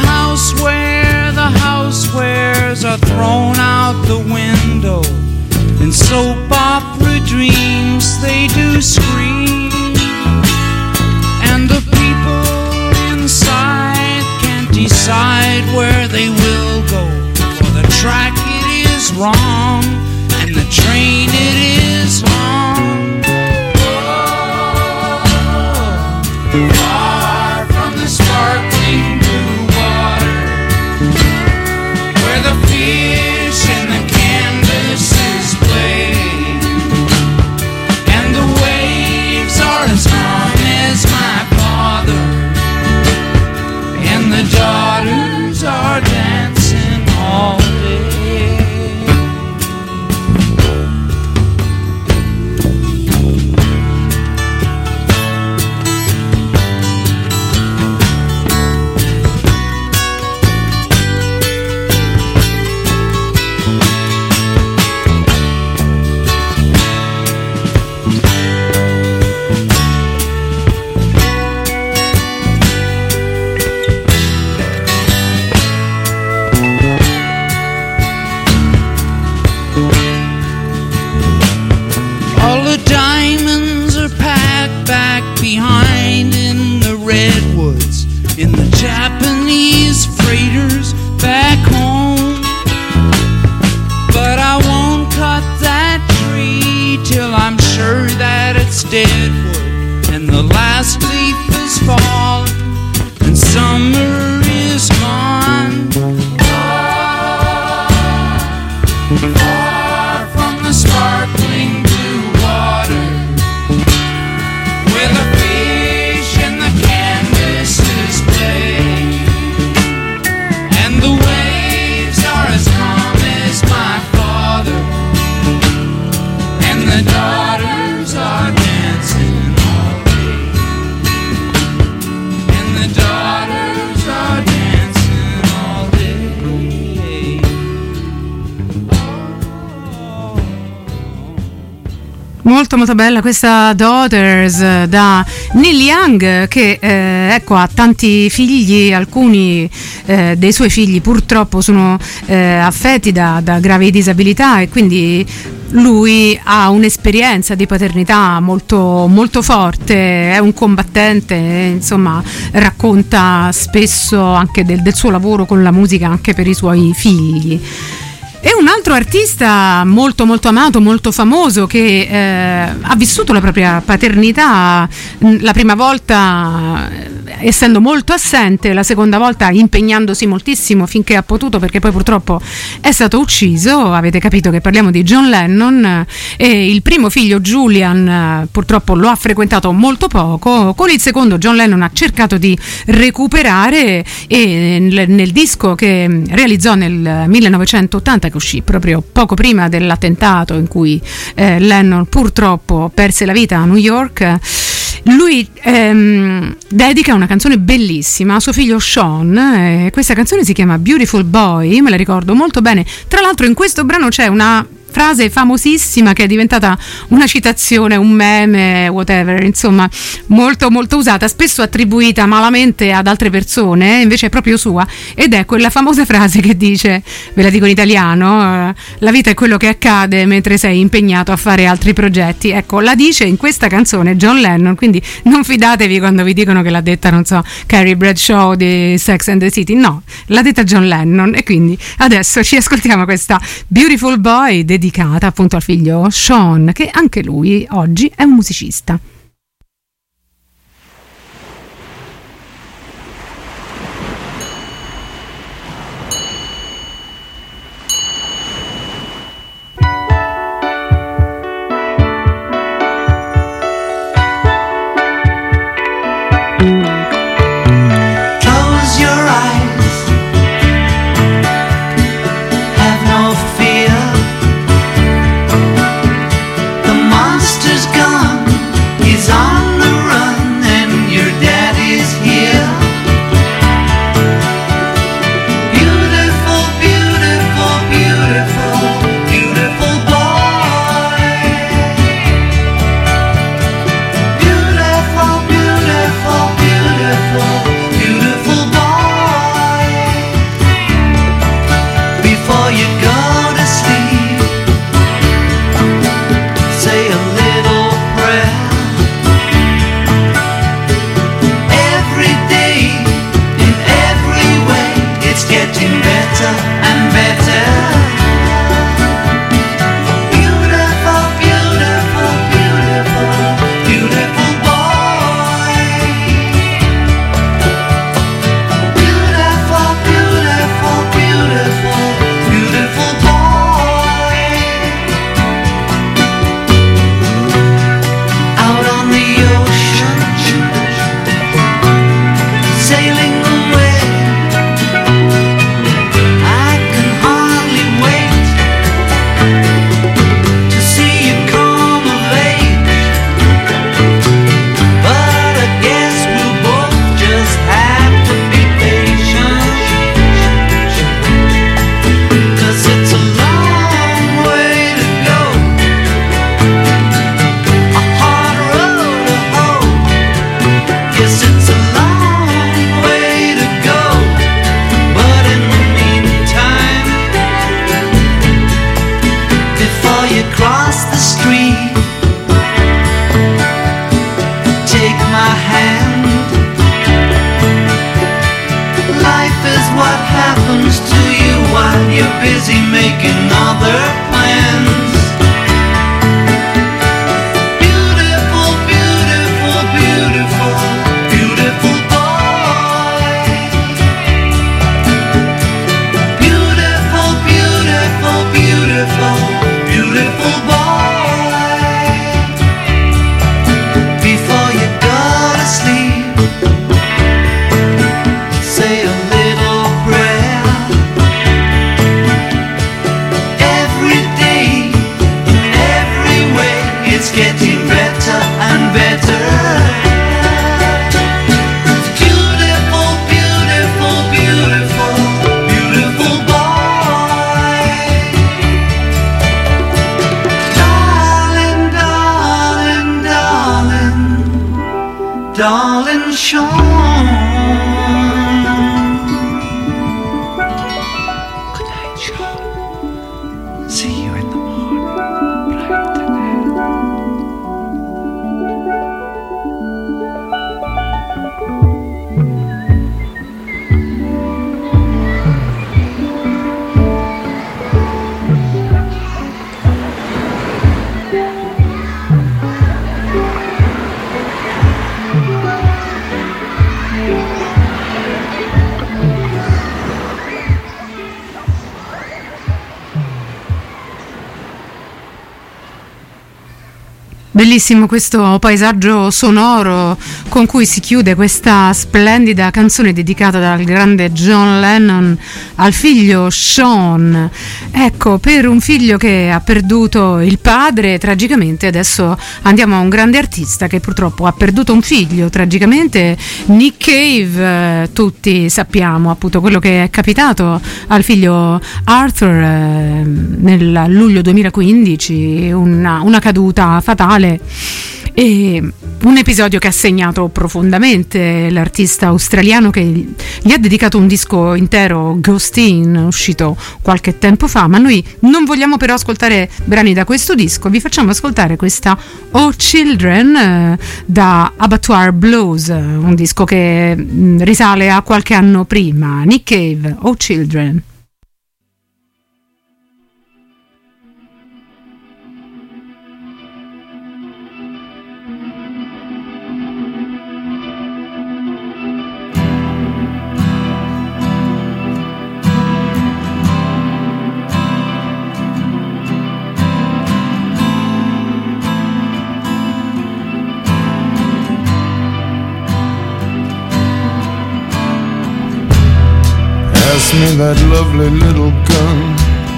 housewares are thrown out the window. In soap opera dreams they do scream, and the people inside can't decide where they will go, for the track it is wrong and the train it is long. Oh, far from the sparkling blue water, where the fish in the canvases play, and the waves are as calm as my father, and the daughters are dancing all day. All the diamonds are packed back behind in the redwoods, in the Japanese freighters back home. But I won't cut that tree till I'm sure that it's dead wood, and the last leaf is fallen, and summer is gone. Far from the sparkling blue water, where the fish in the canvases play, and the waves are as calm as my father, and the daughters are dancing all day, and the daughters are dancing all day. Molto molto bella questa Daughters da Neil Young, che ecco, ha tanti figli. Alcuni dei suoi figli purtroppo sono affetti da gravi disabilità, e quindi lui ha un'esperienza di paternità molto molto forte, è un combattente, insomma racconta spesso anche del suo lavoro con la musica anche per i suoi figli. E un altro artista molto molto amato, molto famoso, che ha vissuto la propria paternità, la prima volta essendo molto assente, la seconda volta impegnandosi moltissimo finché ha potuto, perché poi purtroppo è stato ucciso. Avete capito che parliamo di John Lennon, e il primo figlio Julian purtroppo lo ha frequentato molto poco. Con il secondo John Lennon ha cercato di recuperare, e nel disco che realizzò nel 1980, che uscì proprio poco prima dell'attentato in cui Lennon purtroppo perse la vita a New York, lui dedica una canzone bellissima a suo figlio Sean. Questa canzone si chiama Beautiful Boy, me la ricordo molto bene. Tra l'altro in questo brano c'è una frase famosissima che è diventata una citazione, un meme, whatever, insomma molto molto usata, spesso attribuita malamente ad altre persone, invece è proprio sua, ed è quella famosa frase che dice, ve la dico in italiano, la vita è quello che accade mentre sei impegnato a fare altri progetti. Ecco, la dice in questa canzone John Lennon, quindi non fidatevi quando vi dicono che l'ha detta, non so, Carrie Bradshaw di Sex and the City, no, l'ha detta John Lennon. E quindi adesso ci ascoltiamo questa Beautiful Boy dedicata appunto al figlio Sean, che anche lui oggi è un musicista. my hand. Life is what happens to you while you're busy making other plans. Beautiful, beautiful, beautiful, beautiful boy. Beautiful, beautiful, beautiful, beautiful boy. Before you go to sleep, say a little prayer. Every day, in every way, it's getting better and better. Beautiful, beautiful, beautiful, beautiful boy. Darling, darling, darling, darling Sean. Good night, Sean. See you in the morning, bright and Bellissimo questo paesaggio sonoro con cui si chiude questa splendida canzone dedicata dal grande John Lennon al figlio Sean. Ecco, per un figlio che ha perduto il padre tragicamente, adesso andiamo a un grande artista che purtroppo ha perduto un figlio tragicamente, Nick Cave. Tutti sappiamo appunto quello che è capitato al figlio Arthur nel luglio 2015, una caduta fatale e un episodio che ha segnato profondamente l'artista australiano, che gli ha dedicato un disco intero, Ghost In, uscito qualche tempo fa. Ma noi non vogliamo però ascoltare brani da questo disco, vi facciamo ascoltare questa Oh Children da Abattoir Blues, un disco che risale a qualche anno prima. Nick Cave, Oh Children. Pass me that lovely little gun,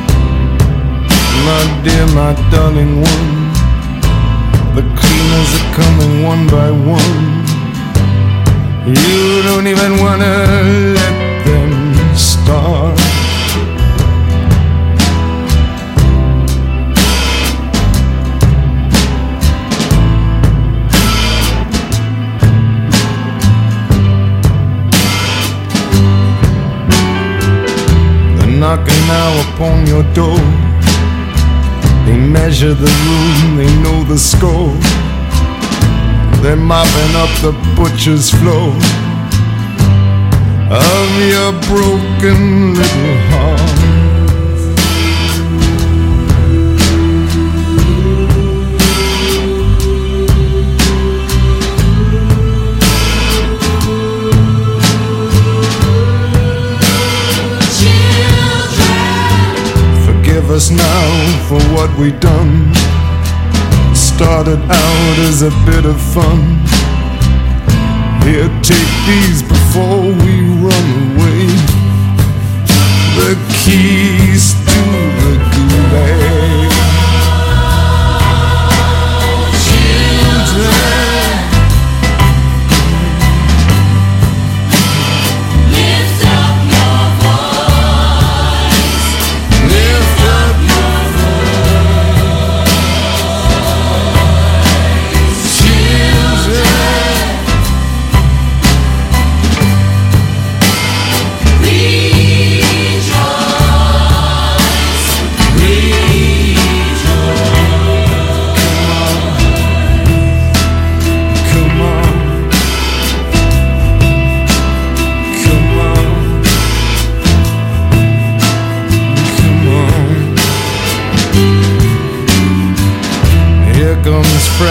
my dear, my darling one. The cleaners are coming one by one. You don't even wanna let them start. Knocking now upon your door. They measure the room, they know the score. They're mopping up the butcher's floor of your broken little heart. Forgive us now for what we done. Started out as a bit of fun. Here, take these before we run away. The keys to the gulag. Children, lift up your voice. Lift up your voice. Children, rejoice, rejoice.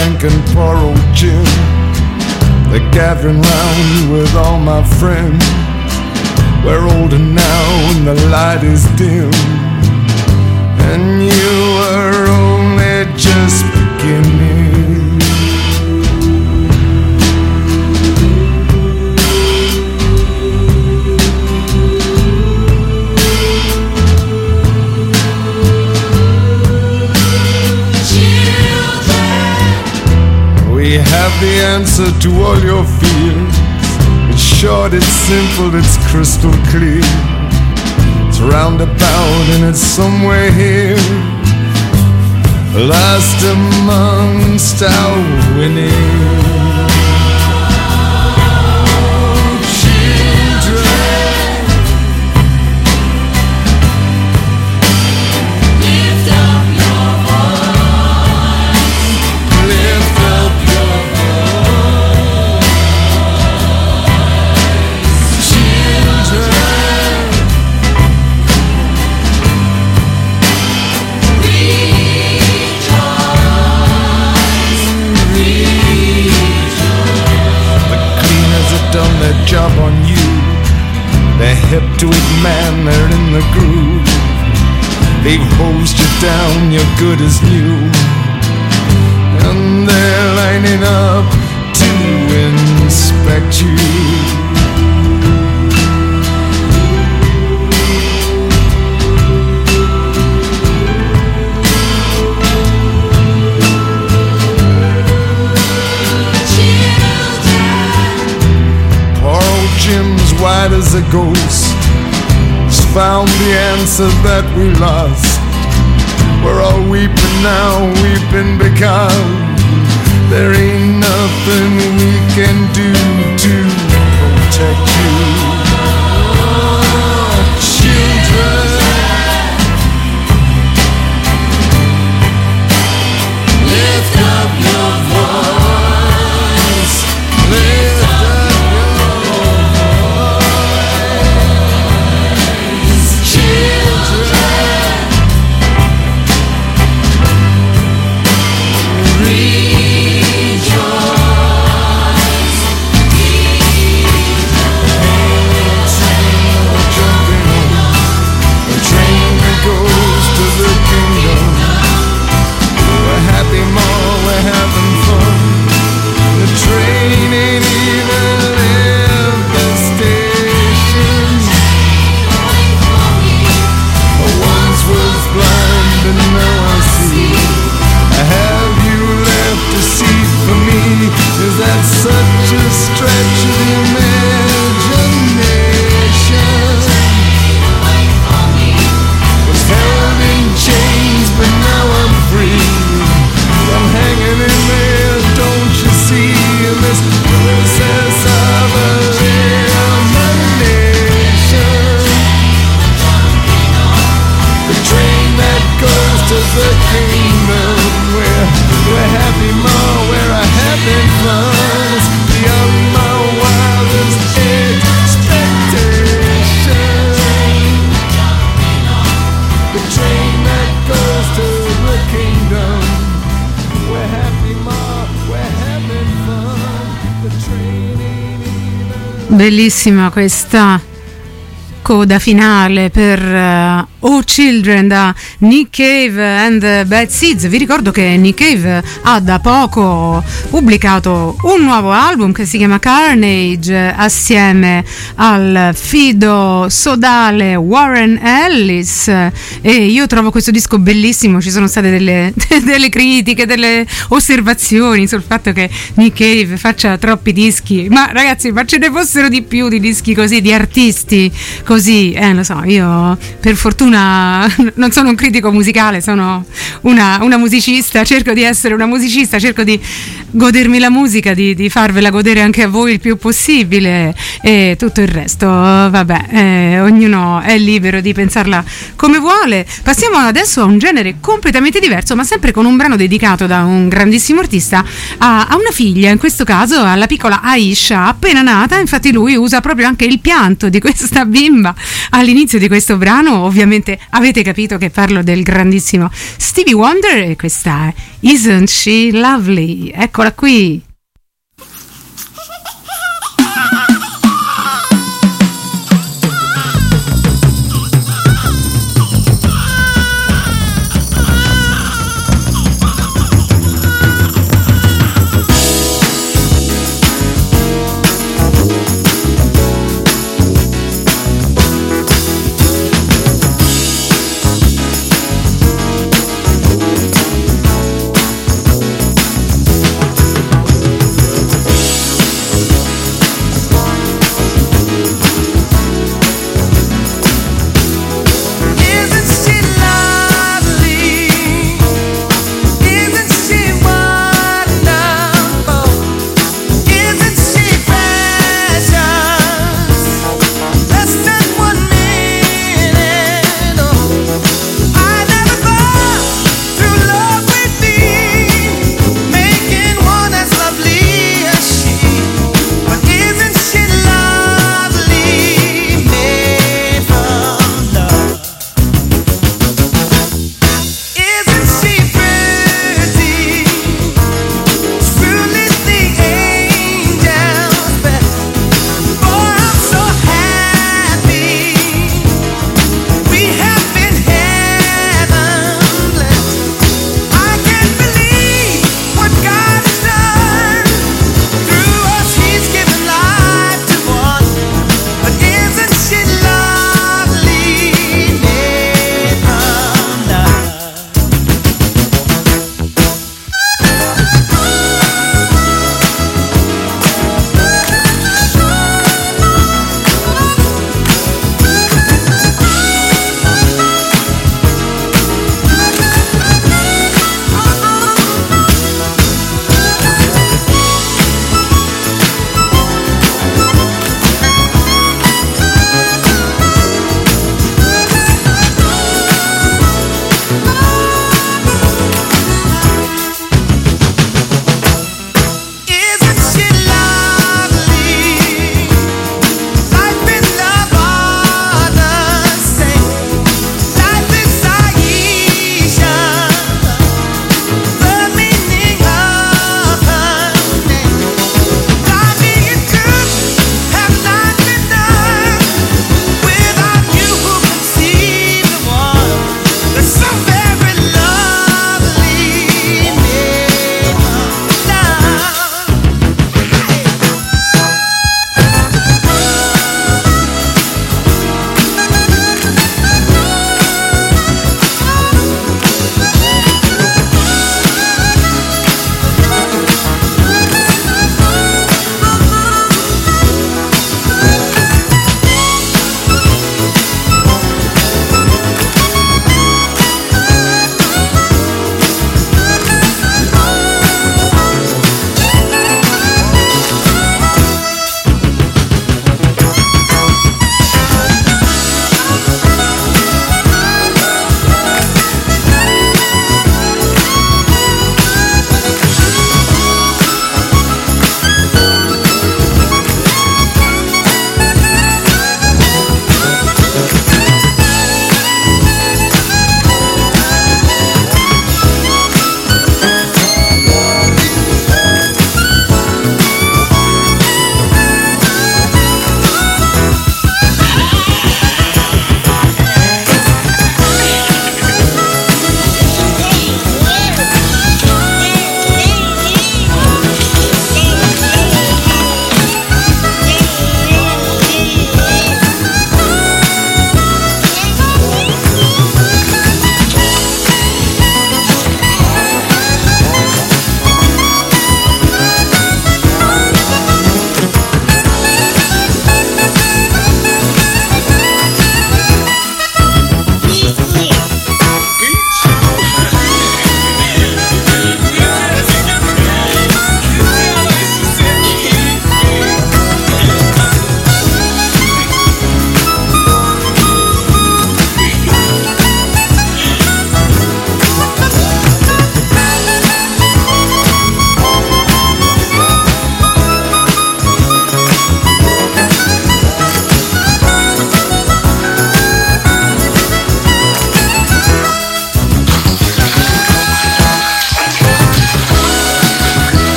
Frank and poor old Jim. They're gathering round with all my friends. We're older now and the light is dim, and you were only just beginning. We have the answer to all your fears. It's short, it's simple, it's crystal clear. It's roundabout and it's somewhere here, last amongst our winning. Job on you. They're hip to it, man, they're in the groove. They've hosed you down, you're good as new, and they're lining up to inspect you. Jim's white as a ghost. He's found the answer that we lost. We're all weeping now, weeping because there ain't nothing we can do to protect you. Children, lift up your voice. Lift up. Bellissima questa coda finale per Oh Children da Nick Cave and the Bad Seeds. Vi ricordo che Nick Cave ha da poco pubblicato un nuovo album che si chiama Carnage assieme al fido sodale Warren Ellis, e io trovo questo disco bellissimo. Ci sono state delle critiche, delle osservazioni sul fatto che Nick Cave faccia troppi dischi, ma ragazzi, ma ce ne fossero di più di dischi così, di artisti così, lo so, io per fortuna non sono un critico musicale, sono una musicista, cerco di essere una musicista, cerco di godermi la musica, di farvela godere anche a voi il più possibile, e tutto il resto vabbè, ognuno è libero di pensarla come vuole. Passiamo adesso a un genere completamente diverso, ma sempre con un brano dedicato da un grandissimo artista a una figlia, in questo caso alla piccola Aisha appena nata. Infatti lui usa proprio anche il pianto di questa bimba all'inizio di questo brano, ovviamente ovviamente avete capito che parlo del grandissimo Stevie Wonder e questa è Isn't She Lovely? Eccola qui.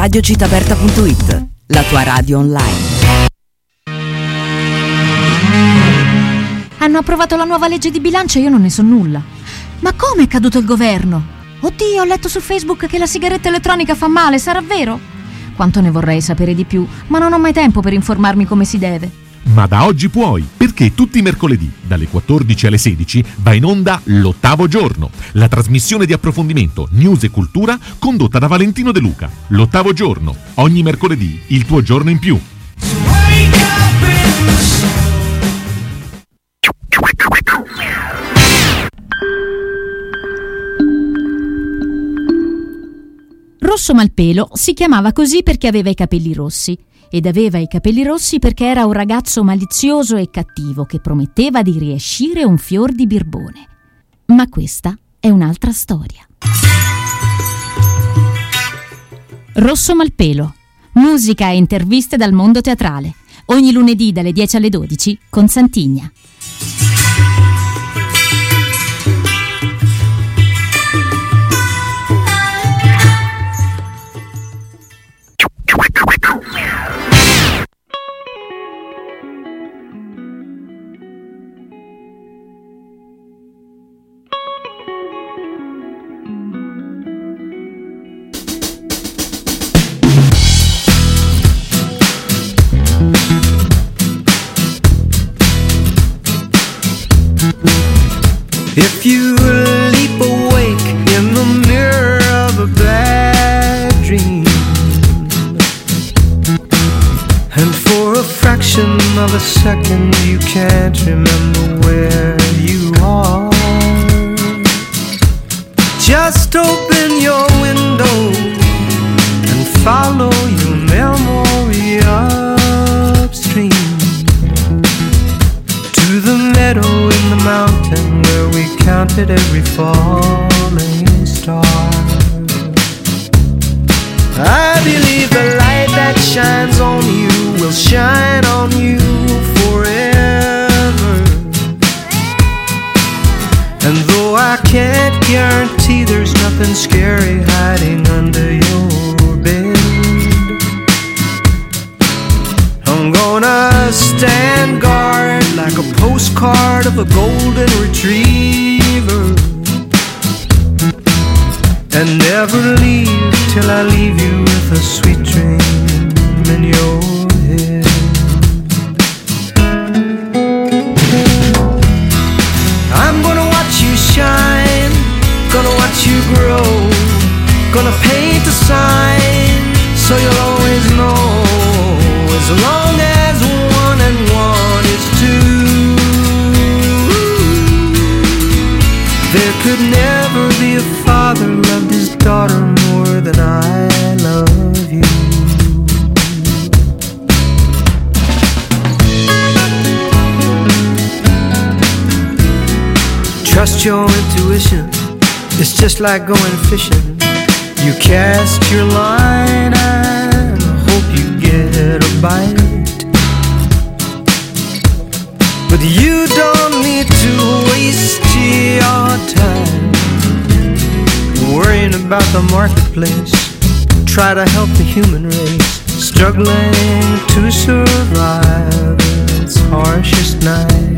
radiocitaaperta.it, la tua radio online. Hanno approvato la nuova legge di bilancio e io non ne so nulla. Ma come è caduto il governo? Oddio, ho letto su Facebook che la sigaretta elettronica fa male, sarà vero? Quanto ne vorrei sapere di più, ma non ho mai tempo per informarmi come si deve. Ma da oggi puoi, perché tutti i mercoledì, dalle 14 alle 16, va in onda L'Ottavo Giorno, la trasmissione di approfondimento, news e cultura condotta da Valentino De Luca. L'Ottavo Giorno, ogni mercoledì, il tuo giorno in più. Rosso Malpelo si chiamava così perché aveva i capelli rossi, ed aveva i capelli rossi perché era un ragazzo malizioso e cattivo che prometteva di riescire un fior di birbone. Ma questa è un'altra storia. Rosso Malpelo, musica e interviste dal mondo teatrale, ogni lunedì dalle 10 alle 12 con Santigna. If you leap awake in the mirror of a bad dream, and for a fraction of a second you can't remember where you are, just open your window and follow your memory upstream to the meadow in the mountain where we counted every falling star. I believe the light that shines on you will shine on you forever. And though I can't guarantee there's nothing scary hiding under your bed, I'm gonna stand guard like a postcard of a golden retriever, and never leave till I leave you with a sweet dream in your head. I'm gonna watch you shine, gonna watch you grow, gonna paint a sign so you'll always know, as long as 1 and 1 is 2, there could never be a father loved his daughter more than I love you. Trust your intuition, it's just like going fishing. You cast your line and hope you get a bite, but you don't need to waste your time worrying about the marketplace. Try to help the human race struggling to survive its harshest night.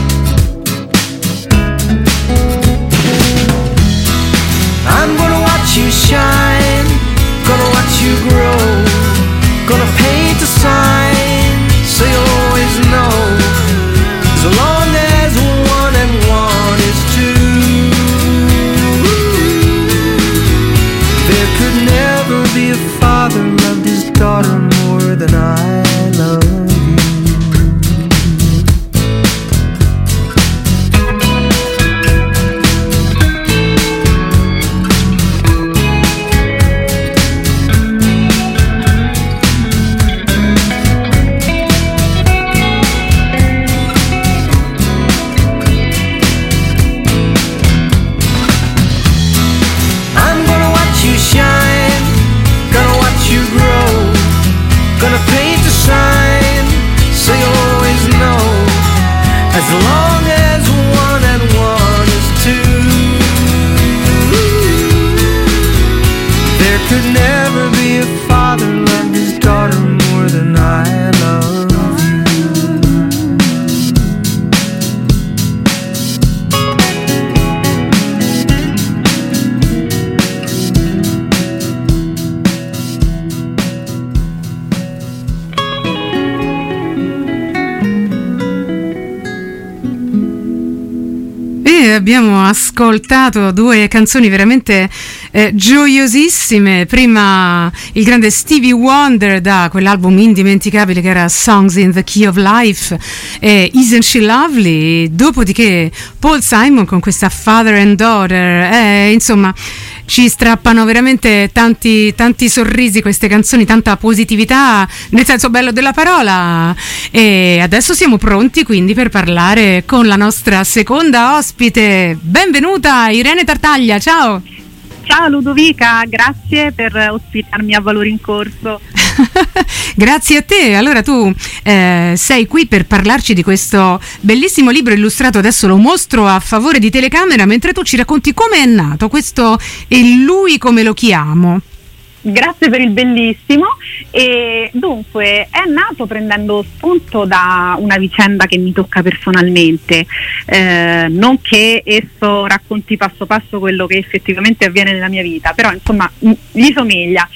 I'm gonna watch you shine, gonna watch you grow, gonna paint a sign so you'll always know, as long as 1 and 1 is 2, there could never be a father loved his daughter more than I love you. E abbiamo ascoltato due canzoni veramente gioiosissime. Prima il grande Stevie Wonder da quell'album indimenticabile che era Songs in the Key of Life, Isn't She Lovely? Dopodiché Paul Simon con questa Father and Daughter. Insomma, ci strappano veramente tanti sorrisi queste canzoni, tanta positività nel senso bello della parola. E adesso siamo pronti quindi per parlare con la nostra seconda ospite. Benvenuta Irene Tartaglia, ciao. Ciao Ludovica, grazie per ospitarmi a Valori in Corso. Grazie a te. Allora tu sei qui per parlarci di questo bellissimo libro illustrato, adesso lo mostro a favore di telecamera mentre tu ci racconti come è nato questo E lui come lo chiamo. Grazie per il bellissimo. E dunque è nato prendendo spunto da una vicenda che mi tocca personalmente, non che esso racconti passo passo quello che effettivamente avviene nella mia vita, però insomma gli somiglia.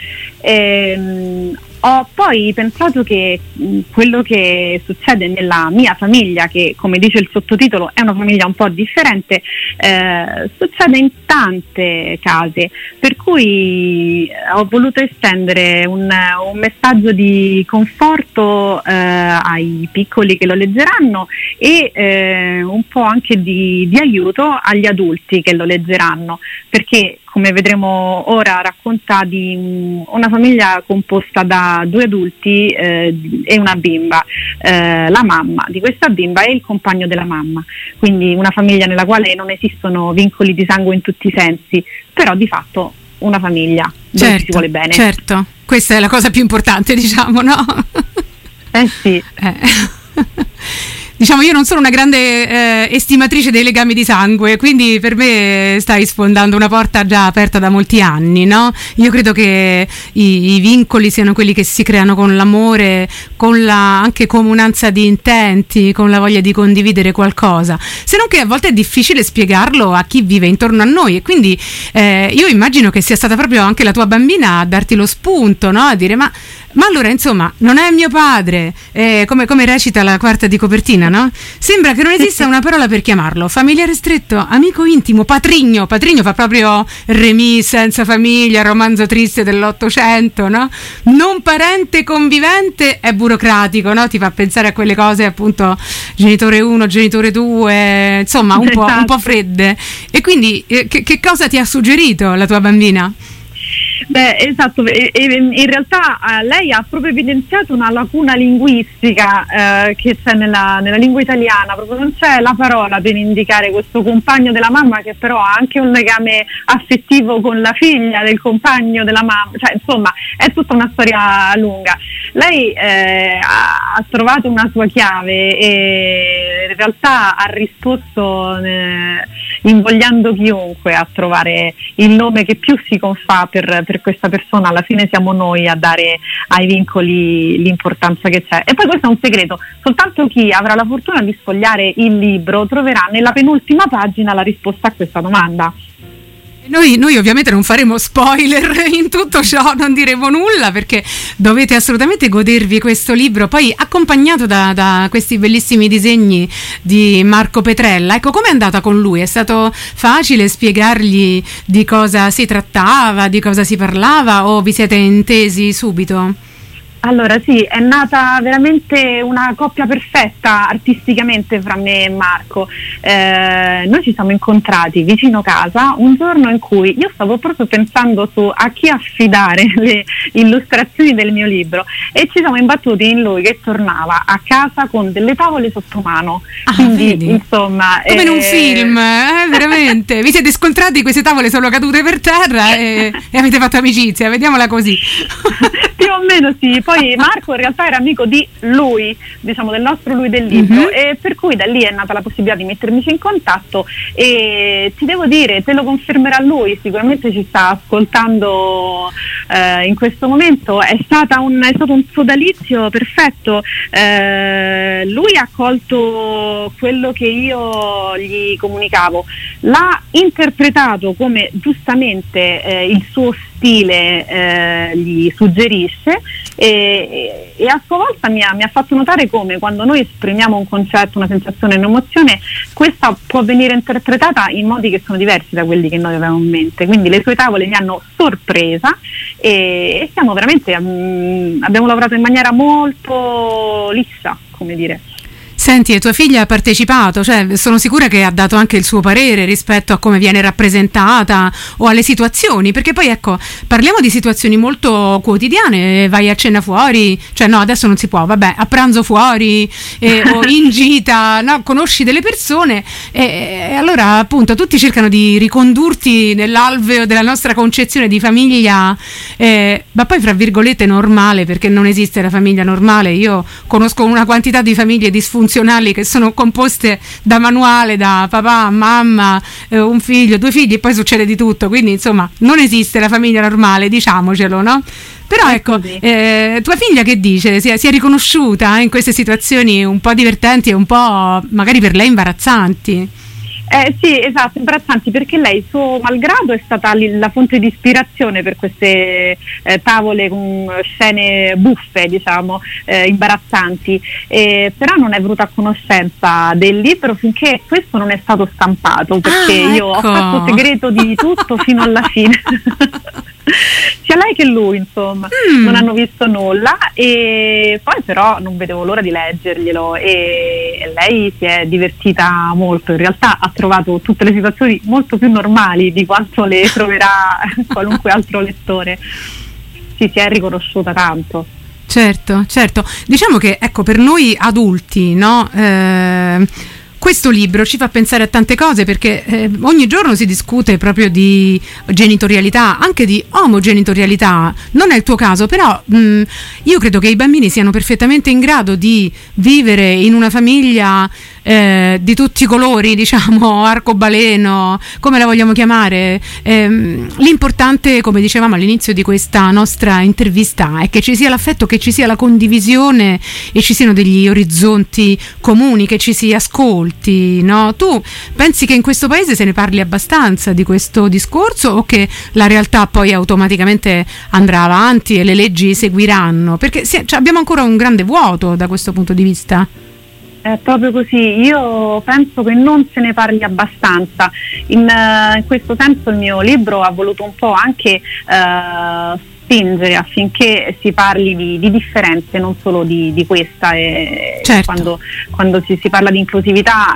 Ho poi pensato che quello che succede nella mia famiglia, che come dice il sottotitolo è una famiglia un po' differente, succede in tante case, per cui ho voluto estendere un messaggio di conforto ai piccoli che lo leggeranno e un po' anche di aiuto agli adulti che lo leggeranno, perché come vedremo ora racconta di una famiglia composta da due adulti e una bimba, la mamma di questa bimba e il compagno della mamma, quindi una famiglia nella quale non esistono vincoli di sangue in tutti i sensi, però di fatto una famiglia dove si vuole bene. Certo, questa è la cosa più importante, diciamo, no? Sì. Diciamo, io non sono una grande estimatrice dei legami di sangue, quindi per me stai sfondando una porta già aperta da molti anni, no? Io credo che i vincoli siano quelli che si creano con l'amore, con la anche comunanza di intenti, con la voglia di condividere qualcosa, se non che a volte è difficile spiegarlo a chi vive intorno a noi, e quindi io immagino che sia stata proprio anche la tua bambina a darti lo spunto, no? A dire ma allora insomma non è mio padre, come recita la quarta di copertina, no? Sembra che non esista una parola per chiamarlo: familiare stretto, amico intimo, patrigno fa proprio reminiscenza famiglia, romanzo triste dell'Ottocento, no? Non parente convivente è burocratico, no? Ti fa pensare a quelle cose appunto genitore 1, genitore 2, insomma un po' fredde. E quindi che cosa ti ha suggerito la tua bambina? Beh, esatto, in realtà lei ha proprio evidenziato una lacuna linguistica che c'è nella lingua italiana, proprio non c'è la parola per indicare questo compagno della mamma che però ha anche un legame affettivo con la figlia del compagno della mamma, cioè insomma è tutta una storia lunga. Lei ha trovato una sua chiave e in realtà ha risposto invogliando chiunque a trovare il nome che più si confà per questa persona. Alla fine siamo noi a dare ai vincoli l'importanza che c'è. E poi questo è un segreto: soltanto chi avrà la fortuna di sfogliare il libro troverà nella penultima pagina la risposta a questa domanda. Noi ovviamente non faremo spoiler in tutto ciò, non diremo nulla, perché dovete assolutamente godervi questo libro, poi accompagnato da questi bellissimi disegni di Marco Petrella. Ecco, com'è andata con lui? È stato facile spiegargli di cosa si trattava, di cosa si parlava, o vi siete intesi subito? Allora sì, è nata veramente una coppia perfetta artisticamente fra me e Marco. Noi ci siamo incontrati vicino casa un giorno in cui io stavo proprio pensando su a chi affidare le illustrazioni del mio libro e ci siamo imbattuti in lui che tornava a casa con delle tavole sotto mano. Quindi vedi? Insomma come in un film, veramente. Vi siete scontrati, queste tavole sono cadute per terra e avete fatto amicizia, vediamola così. Più o meno sì. Poi Marco in realtà era amico di lui, diciamo del nostro lui del libro, e per cui da lì è nata la possibilità di mettermici in contatto e ti devo dire, te lo confermerà lui, sicuramente ci sta ascoltando in questo momento. È stato un sodalizio perfetto. Lui ha colto quello che io gli comunicavo, l'ha interpretato come giustamente il suo stile gli suggerisce e a sua volta mi ha fatto notare come quando noi esprimiamo un concetto, una sensazione, un'emozione, questa può venire interpretata in modi che sono diversi da quelli che noi avevamo in mente. Quindi le sue tavole mi hanno sorpresa e siamo veramente abbiamo lavorato in maniera molto liscia, come dire. Senti, e tua figlia ha partecipato, cioè sono sicura che ha dato anche il suo parere rispetto a come viene rappresentata o alle situazioni, perché poi ecco, parliamo di situazioni molto quotidiane, vai a cena fuori, cioè no, adesso non si può, vabbè, a pranzo fuori o in gita, no, conosci delle persone e allora appunto tutti cercano di ricondurti nell'alveo della nostra concezione di famiglia, ma poi fra virgolette normale, perché non esiste la famiglia normale. Io conosco una quantità di famiglie disfunzionali che sono composte da manuale, da papà, mamma, un figlio, 2 figli e poi succede di tutto, quindi insomma non esiste la famiglia normale, diciamocelo, no? Però ecco, tua figlia che dice? Si è riconosciuta in queste situazioni un po' divertenti e un po' magari per lei imbarazzanti? Sì, esatto, imbarazzanti, perché lei, suo malgrado, è stata la fonte di ispirazione per queste tavole con scene buffe, diciamo, imbarazzanti, però non è venuta a conoscenza del libro finché questo non è stato stampato, perché io ho fatto segreto di tutto fino alla fine. Sia lei che lui, insomma, non hanno visto nulla, e poi però non vedevo l'ora di leggerglielo, e lei si è divertita molto. In realtà ha trovato tutte le situazioni molto più normali di quanto le troverà qualunque altro lettore. Si è riconosciuta tanto. Certo, diciamo che ecco, per noi adulti, no? Questo libro ci fa pensare a tante cose, perché ogni giorno si discute proprio di genitorialità, anche di omogenitorialità. Non è il tuo caso, però io credo che i bambini siano perfettamente in grado di vivere in una famiglia di tutti i colori, diciamo, arcobaleno, come la vogliamo chiamare. L'importante, come dicevamo all'inizio di questa nostra intervista, è che ci sia l'affetto, che ci sia la condivisione e ci siano degli orizzonti comuni, che ci si ascolti. No? Tu pensi che in questo paese se ne parli abbastanza di questo discorso, o che la realtà poi automaticamente andrà avanti e le leggi seguiranno? Perché abbiamo ancora un grande vuoto da questo punto di vista. È proprio così, io penso che non se ne parli abbastanza. In questo senso il mio libro ha voluto un po' anche spingere affinché si parli di differenze, non solo di questa. Certo. Quando si parla di inclusività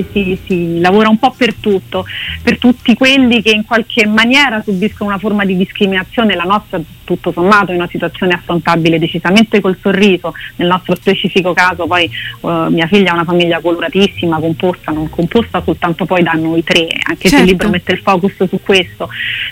si lavora un po' per tutto, per tutti quelli che in qualche maniera subiscono una forma di discriminazione. La nostra, tutto sommato, è una situazione affrontabile decisamente col sorriso. Nel nostro specifico caso poi mia figlia ha una famiglia coloratissima, non composta soltanto poi da noi 3, anche se il libro mette il focus su questo.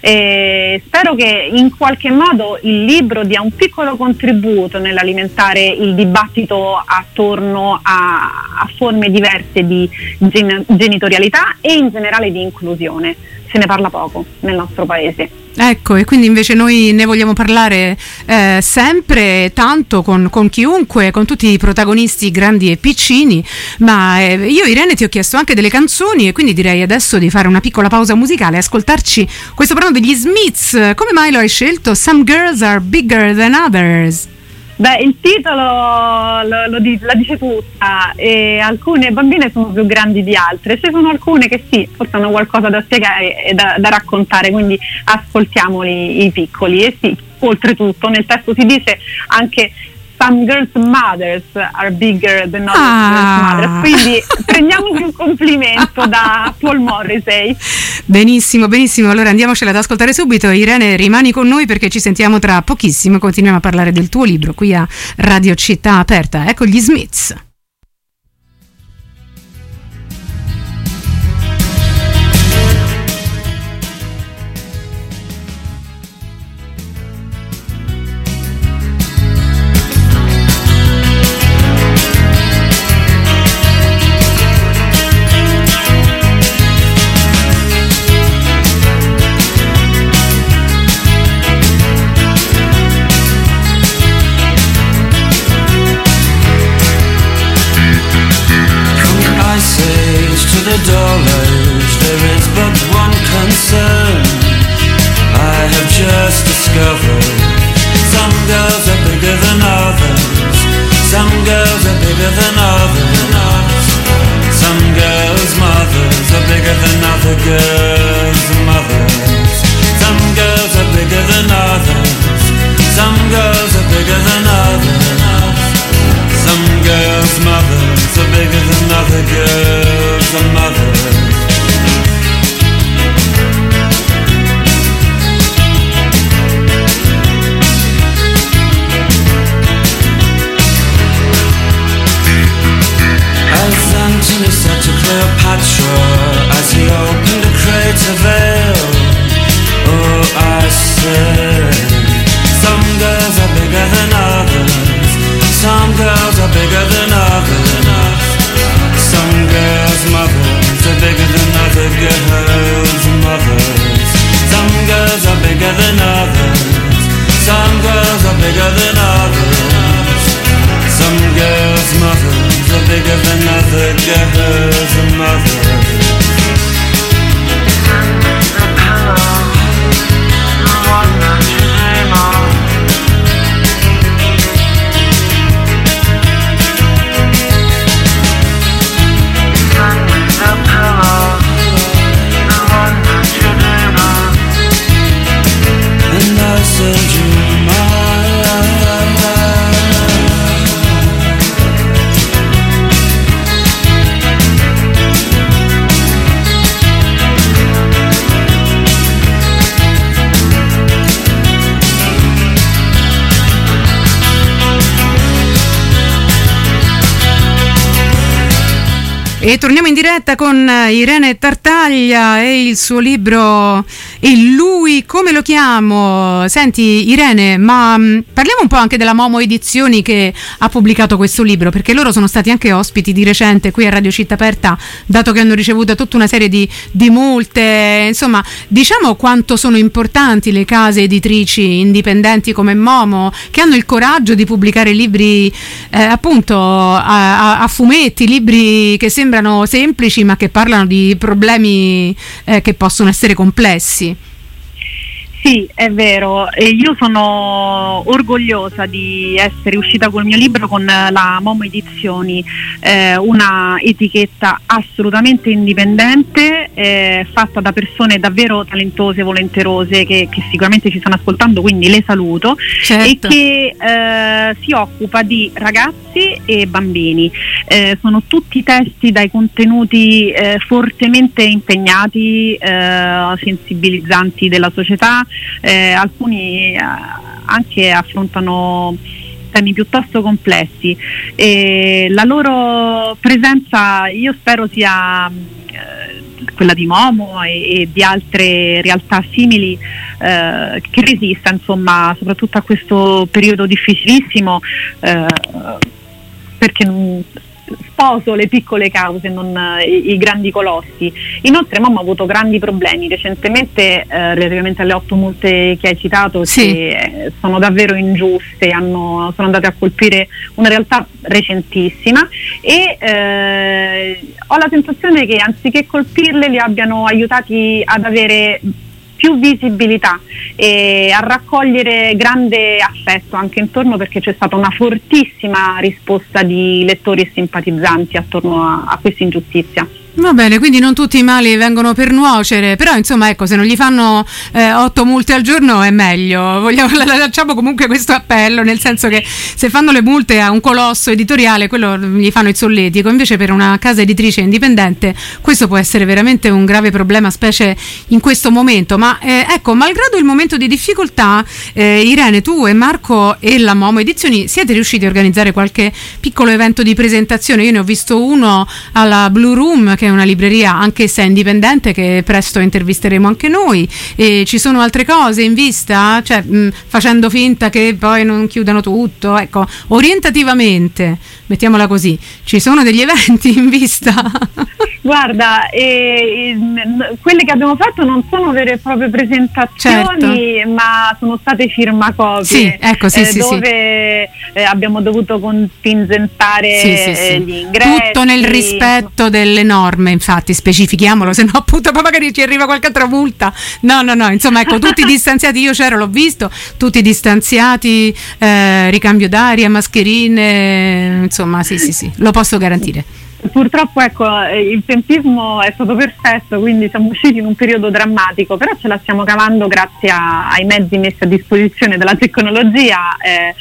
Spero che in qualche modo il libro dia un piccolo contributo nell'alimentare il dibattito attorno a forme diverse di genitorialità e in generale di inclusione. Se ne parla poco nel nostro paese. Ecco, e quindi invece noi ne vogliamo parlare sempre, tanto con chiunque, con tutti i protagonisti grandi e piccini. Ma io, Irene, ti ho chiesto anche delle canzoni, e quindi direi adesso di fare una piccola pausa musicale, ascoltarci questo brano degli Smiths. Come mai lo hai scelto? Some Girls Are Bigger Than Others. Beh, il titolo la dice tutta, e alcune bambine sono più grandi di altre, ci sono alcune che sì, forse hanno qualcosa da spiegare e da raccontare, quindi ascoltiamoli i piccoli. E sì, oltretutto nel testo si dice anche Some girls' mothers are bigger than other girls' mothers, quindi prendiamoci un complimento da Paul Morrissey. Benissimo, allora andiamocela ad ascoltare subito. Irene, rimani con noi perché ci sentiamo tra pochissimo, continuiamo a parlare del tuo libro qui a Radio Città Aperta. Ecco gli Smiths. Dollars, there is but one concern. I have just discovered some girls are bigger than other girls are mothers. Some girls are bigger than others. Some girls are bigger than others. Some girls' mothers are bigger than other girls are mothers. As Antony said to Cleopatra as he opened a crater veil, oh, I said, some girls are bigger than others. Some girls are bigger than others. Some girls' mothers are bigger than other girls' mothers. Some girls are bigger than others. Some girls are bigger than others. Some girls' mothers are bigger than other girls' mothers. The pillow, the one that you dream of. Send me the pillow, the one that you dream of. And I send you mine. E torniamo in diretta con Irene Tartaglia e il suo libro E lui come lo chiamo? Senti Irene, ma parliamo un po' anche della Momo Edizioni che ha pubblicato questo libro, perché loro sono stati anche ospiti di recente qui a Radio Città Aperta, dato che hanno ricevuto tutta una serie di multe. Insomma, diciamo quanto sono importanti le case editrici indipendenti come Momo, che hanno il coraggio di pubblicare libri appunto a fumetti, libri che sembrano semplici ma che parlano di problemi che possono essere complessi. Sì, è vero, e io sono orgogliosa di essere uscita col mio libro con la Momo Edizioni, una etichetta assolutamente indipendente, fatta da persone davvero talentose, volenterose, che sicuramente ci stanno ascoltando, quindi le saluto. Certo. E che si occupa di ragazzi e bambini. Sono tutti testi dai contenuti fortemente impegnati, sensibilizzanti della società. Alcuni anche affrontano temi piuttosto complessi, e la loro presenza io spero sia quella di Momo e di altre realtà simili, che resista insomma soprattutto a questo periodo difficilissimo, perché non sposo le piccole cause, non i grandi colossi. Inoltre Momo ha avuto grandi problemi recentemente, relativamente alle 8 multe che hai citato, sì, che sono davvero ingiuste, sono andate a colpire una realtà recentissima, e ho la sensazione che anziché colpirle li abbiano aiutati ad avere più visibilità e a raccogliere grande affetto anche intorno, perché c'è stata una fortissima risposta di lettori e simpatizzanti attorno a questa ingiustizia. Va bene, quindi non tutti i mali vengono per nuocere, però insomma ecco, se non gli fanno 8 multe al giorno è meglio. Facciamo comunque questo appello, nel senso che se fanno le multe a un colosso editoriale, quello gli fanno il solletico, invece per una casa editrice indipendente questo può essere veramente un grave problema, specie in questo momento. Ma ecco, malgrado il momento di difficoltà, Irene, tu e Marco e la Momo Edizioni siete riusciti a organizzare qualche piccolo evento di presentazione. Io ne ho visto uno alla Blue Room, che è una libreria anche se indipendente, che presto intervisteremo anche noi, e ci sono altre cose in vista, cioè facendo finta che poi non chiudano tutto, ecco, orientativamente, mettiamola così, ci sono degli eventi in vista? Guarda, quelle che abbiamo fatto non sono vere e proprie presentazioni, certo, ma sono state firmacopie, sì, ecco, sì, dove abbiamo dovuto contingentare gli ingressi, tutto nel rispetto delle norme, infatti specifichiamolo, se no appunto poi magari ci arriva qualche altra multa. No, insomma ecco, tutti distanziati, io c'ero, l'ho visto, tutti distanziati, ricambio d'aria, mascherine, insomma sì, lo posso garantire. Purtroppo ecco, il tempismo è stato perfetto, quindi siamo usciti in un periodo drammatico, però ce la stiamo cavando grazie ai mezzi messi a disposizione della tecnologia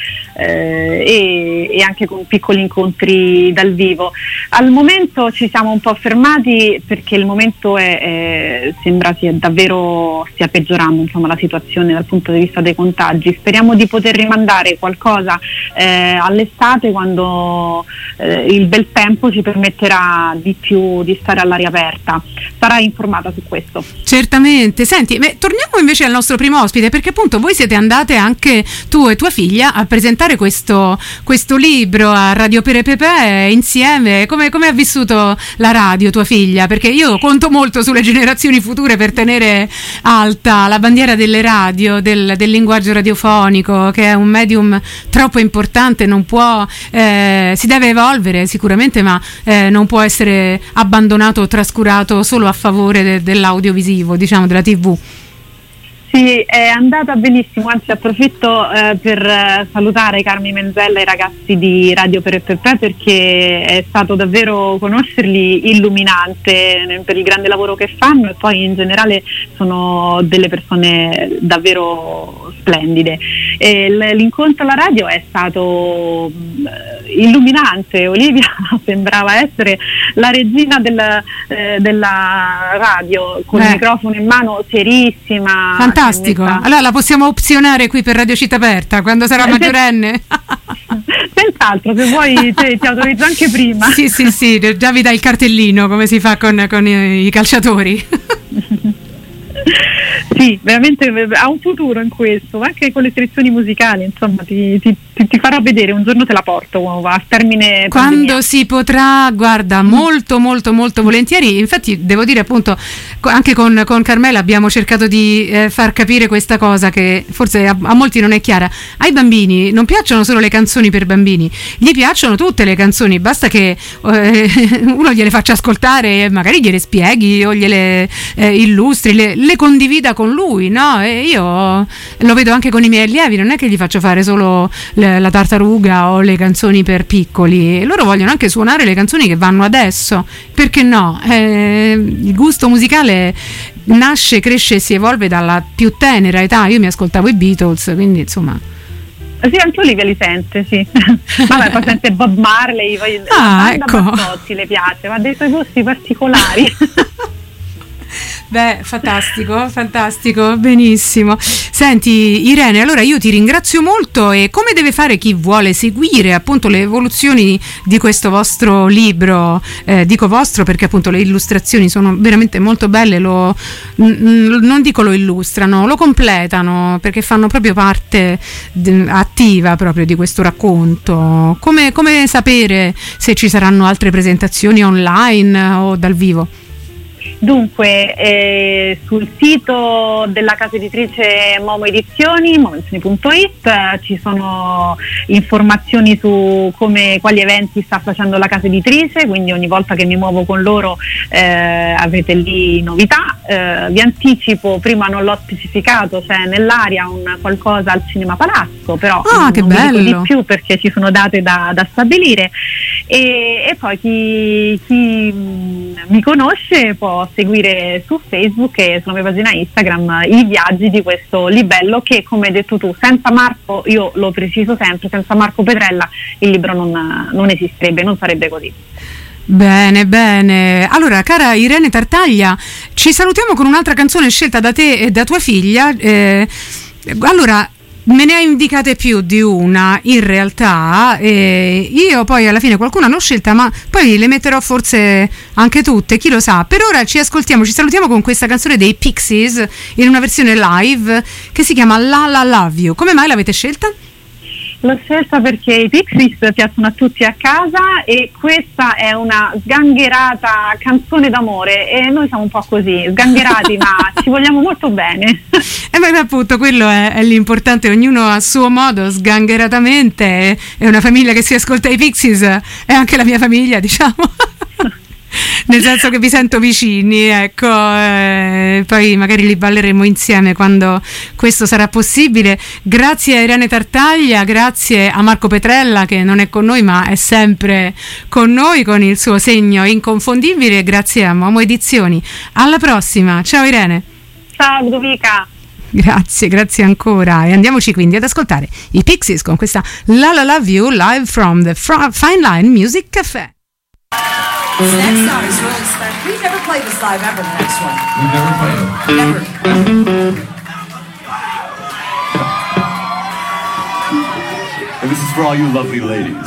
e anche con piccoli incontri dal vivo. Al momento ci siamo un po' fermati perché il momento sembra davvero stia peggiorando, insomma, la situazione dal punto di vista dei contagi. Speriamo di poter rimandare qualcosa all'estate, quando il bel tempo ci permetterà di più di stare all'aria aperta. Sarai informata su questo. Certamente. Senti, torniamo invece al nostro primo ospite, perché appunto voi siete andate anche tu e tua figlia a presentare questo libro a Radio Perepepe insieme. Come ha vissuto la radio tua figlia? Perché io conto molto sulle generazioni future per tenere alta la bandiera delle radio, del linguaggio radiofonico, che è un medium troppo importante, non può si deve evolvere sicuramente, ma non può essere abbandonato o trascurato solo a favore dell'audiovisivo, diciamo, della TV. Sì, è andata benissimo, anzi approfitto per salutare Carmi Menzella e i ragazzi di Radio Perepepe, perché è stato davvero conoscerli illuminante per il grande lavoro che fanno, e poi in generale sono delle persone davvero splendide. L'incontro alla radio è stato illuminante. Olivia sembrava essere la regina della radio, con il microfono in mano, serissima. Fantastico. Allora la possiamo opzionare qui per Radio Città Aperta quando sarà maggiorenne? Senz'altro, se vuoi ti autorizzo anche prima. Sì, già vi dai il cartellino, come si fa con i calciatori. Sì, veramente ha un futuro in questo, anche con le selezioni musicali, insomma ti farò vedere, un giorno te la porto a termine quando pandemia. Si potrà, guarda, molto volentieri. Infatti devo dire, appunto, anche con Carmela abbiamo cercato di far capire questa cosa che forse a molti non è chiara. Ai bambini non piacciono solo le canzoni per bambini, gli piacciono tutte le canzoni, basta che uno gliele faccia ascoltare, magari gliele spieghi o gliele illustri, le condivida con lui, no? E io lo vedo anche con i miei allievi, non è che gli faccio fare solo la tartaruga o le canzoni per piccoli, loro vogliono anche suonare le canzoni che vanno adesso, perché no? Il gusto musicale nasce, cresce e si evolve dalla più tenera età. Io mi ascoltavo i Beatles, quindi insomma. Sì, anche Olivia li sente, sì. Vabbè, poi sente Bob Marley, poi ecco. Bazzotti le piace, ma ha dei suoi gusti particolari. Beh, fantastico, benissimo. Senti Irene, allora io ti ringrazio molto. E come deve fare chi vuole seguire appunto le evoluzioni di questo vostro libro? Dico vostro perché appunto le illustrazioni sono veramente molto belle, non dico lo illustrano, lo completano, perché fanno proprio parte attiva proprio di questo racconto. Come sapere se ci saranno altre presentazioni online o dal vivo? Dunque, sul sito della casa editrice Momo Edizioni, momoedizioni.it, ci sono informazioni su quali eventi sta facendo la casa editrice, quindi ogni volta che mi muovo con loro avete lì novità. Vi anticipo, prima non l'ho specificato, c'è nell'aria un qualcosa al Cinema Palazzo, però che non bello. dico di più perché ci sono date da stabilire, e poi chi mi conosce può seguire su Facebook e sulla mia pagina Instagram i viaggi di questo libello che, come hai detto tu, senza Marco, io lo preciso sempre, senza Marco Petrella il libro non esisterebbe, non sarebbe così. Bene. Allora, cara Irene Tartaglia, ci salutiamo con un'altra canzone scelta da te e da tua figlia. Allora, me ne hai indicate più di una in realtà, io poi alla fine qualcuna l'ho scelta, ma poi le metterò forse anche tutte, chi lo sa. Per ora ci salutiamo con questa canzone dei Pixies in una versione live che si chiama La La Love You. Come mai l'avete scelta? L'ho scelta perché i Pixies piacciono a tutti a casa e questa è una sgangherata canzone d'amore e noi siamo un po' così, sgangherati ma ci vogliamo molto bene. E beh, appunto, quello è l'importante, ognuno a suo modo, sgangheratamente. È una famiglia che si ascolta i Pixies, è anche la mia famiglia, diciamo. nel senso che vi sento vicini, ecco, poi magari li balleremo insieme quando questo sarà possibile. Grazie a Irene Tartaglia, grazie a Marco Petrella che non è con noi ma è sempre con noi con il suo segno inconfondibile, grazie a Momo Edizioni. Alla prossima, ciao Irene. Ciao Ludovica. Grazie ancora, e andiamoci quindi ad ascoltare i Pixies con questa La La Love You live from the Fine Line Music Café. This next song is really special. We've never played this live ever, the next one. We've never played it. Never. And this is for all you lovely ladies.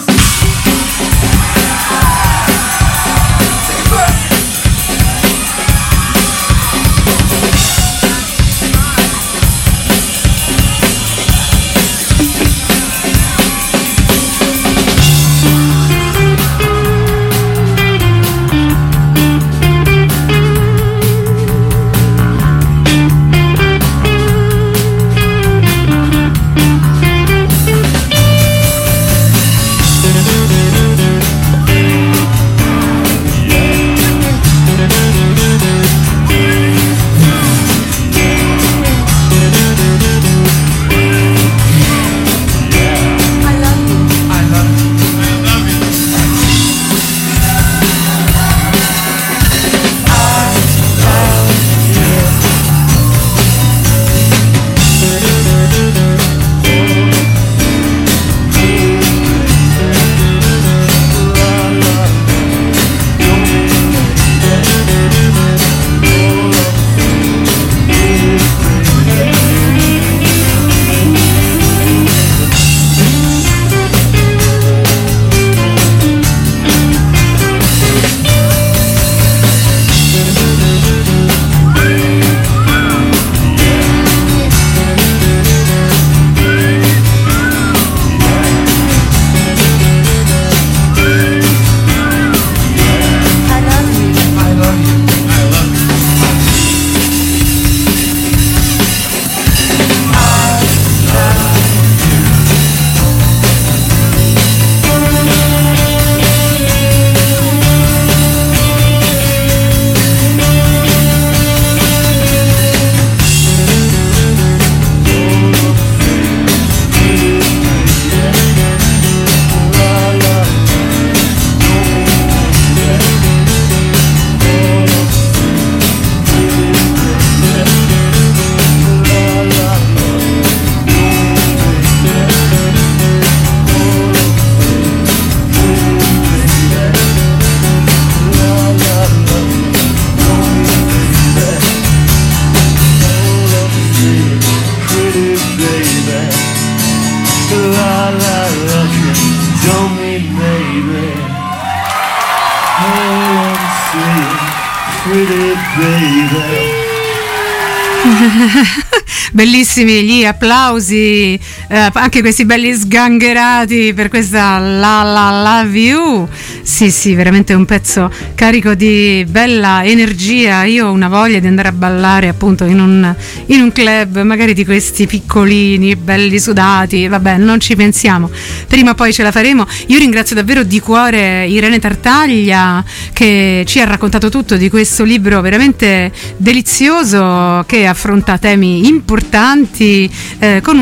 Bellissimi gli applausi, anche questi belli sgangherati per questa La La Love You. Sì, veramente un pezzo carico di bella energia. Io ho una voglia di andare a ballare appunto in un club, magari di questi piccolini, belli sudati. Vabbè, non ci pensiamo, prima o poi ce la faremo. Io ringrazio davvero di cuore Irene Tartaglia che ci ha raccontato tutto di questo libro veramente delizioso che affronta temi importanti con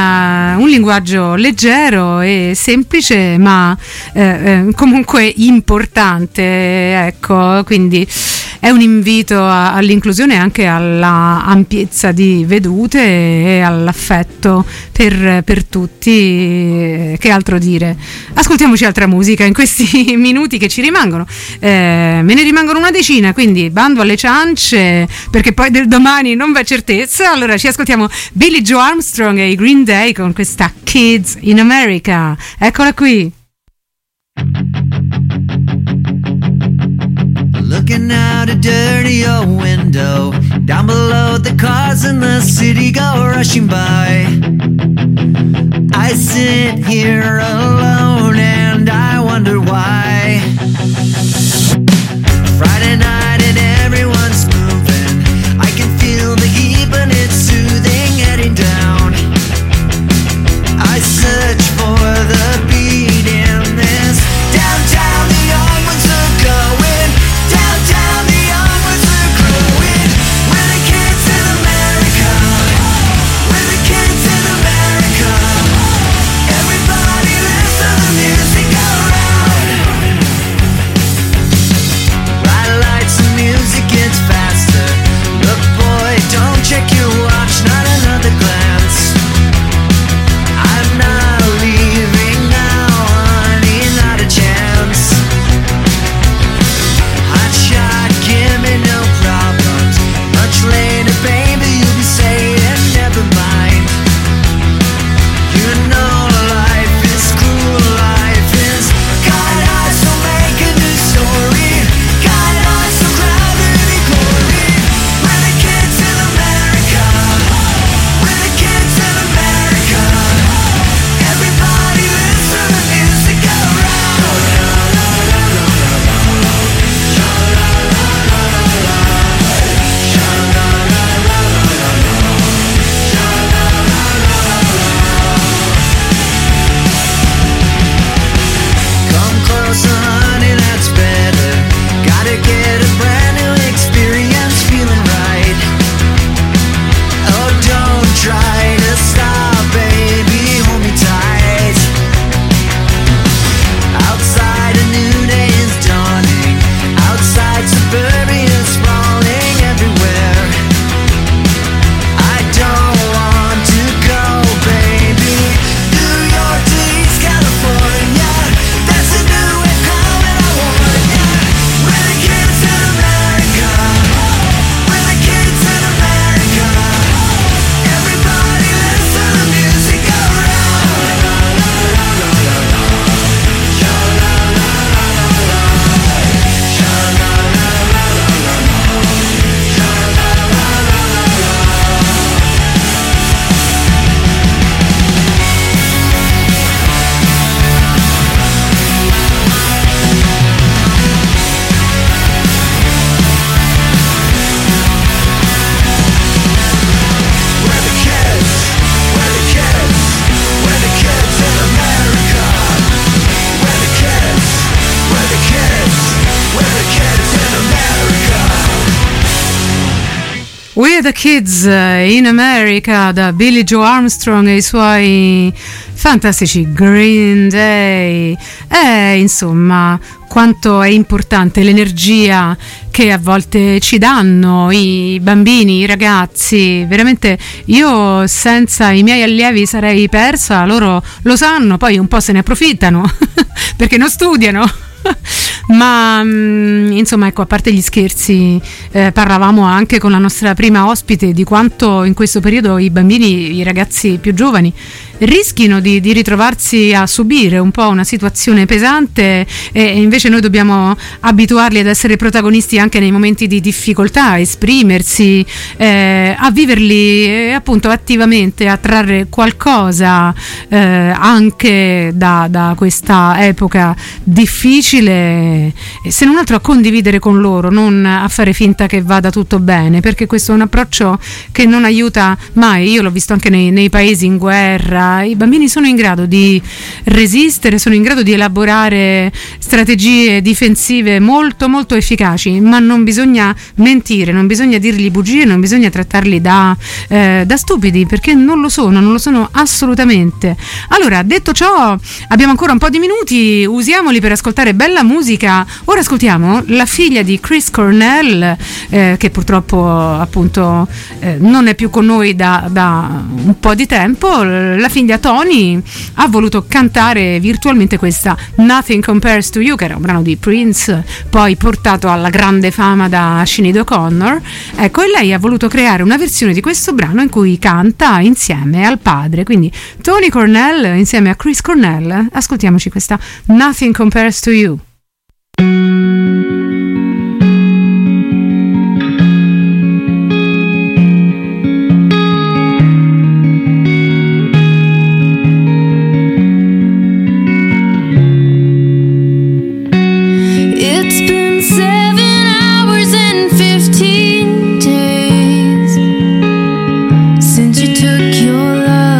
un linguaggio leggero e semplice ma comunque importante, ecco, quindi è un invito all'inclusione e anche alla ampiezza di vedute e all'affetto per tutti. Che altro dire? Ascoltiamoci altra musica in questi minuti che ci rimangono, me ne rimangono una decina, quindi bando alle ciance perché poi del domani non v'è certezza. Allora ci ascoltiamo Billie Joe Armstrong e i Green Day con questa Kids in America. Eccola qui. Looking out a dirty old window, down below the cars in the city go rushing by. I sit here alone and I wonder why. Friday night and everyone's moving, I can feel the heat but it's soothing heading down. I search for the beat in this downtown, the young ones are going downtown. We the Kids in America da Billy Joe Armstrong e i suoi fantastici Green Day. Insomma, quanto è importante l'energia che a volte ci danno i bambini, i ragazzi. Veramente io senza i miei allievi sarei persa, loro lo sanno, poi un po' se ne approfittano perché non studiano. Ma insomma, ecco, a parte gli scherzi, parlavamo anche con la nostra prima ospite di quanto in questo periodo i bambini, i ragazzi più giovani rischino di ritrovarsi a subire un po' una situazione pesante, e invece noi dobbiamo abituarli ad essere protagonisti anche nei momenti di difficoltà, a esprimersi, a viverli appunto attivamente, a trarre qualcosa anche da questa epoca difficile, se non altro a condividere con loro, non a fare finta che vada tutto bene, perché questo è un approccio che non aiuta mai. Io l'ho visto anche nei paesi in guerra. I bambini sono in grado di resistere, sono in grado di elaborare strategie difensive molto molto efficaci, ma non bisogna mentire, non bisogna dirgli bugie, non bisogna trattarli da stupidi, perché non lo sono assolutamente. Allora, detto ciò, abbiamo ancora un po' di minuti, usiamoli per ascoltare bella musica. Ora ascoltiamo la figlia di Chris Cornell, che purtroppo appunto non è più con noi da un po' di tempo. La figlia Tony ha voluto cantare virtualmente questa Nothing Compares to You, che era un brano di Prince, poi portato alla grande fama da Sinead O'Connor. Ecco, e lei ha voluto creare una versione di questo brano in cui canta insieme al padre, quindi Tony Cornell insieme a Chris Cornell. Ascoltiamoci questa Nothing Compares to You.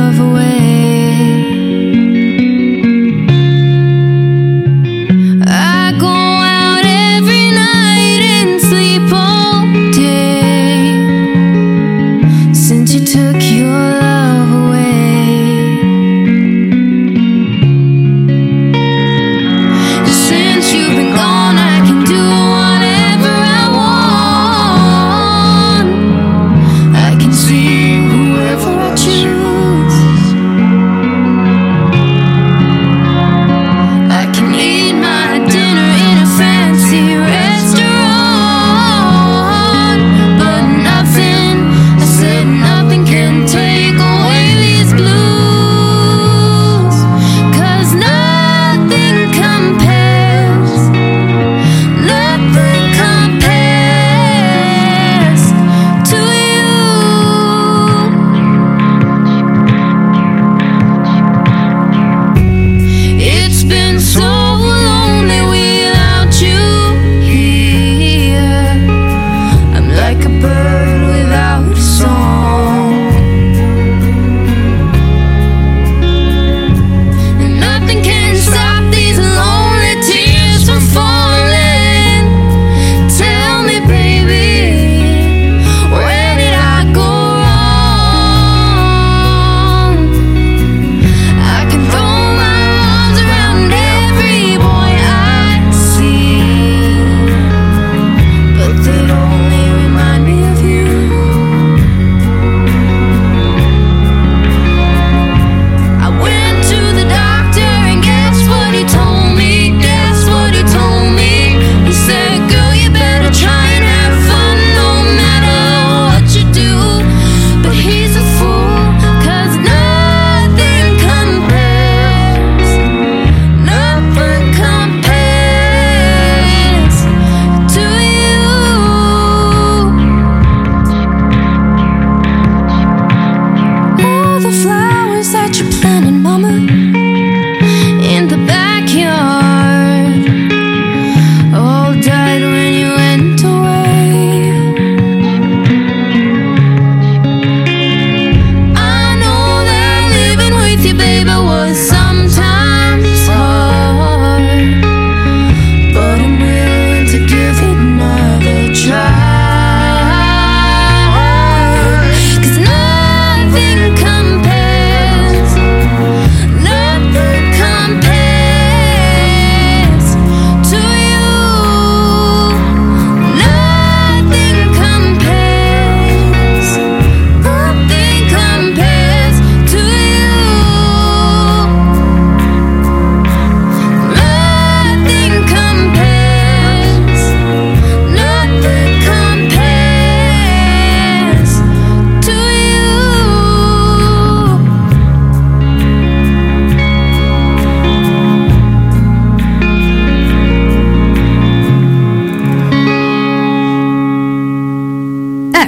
I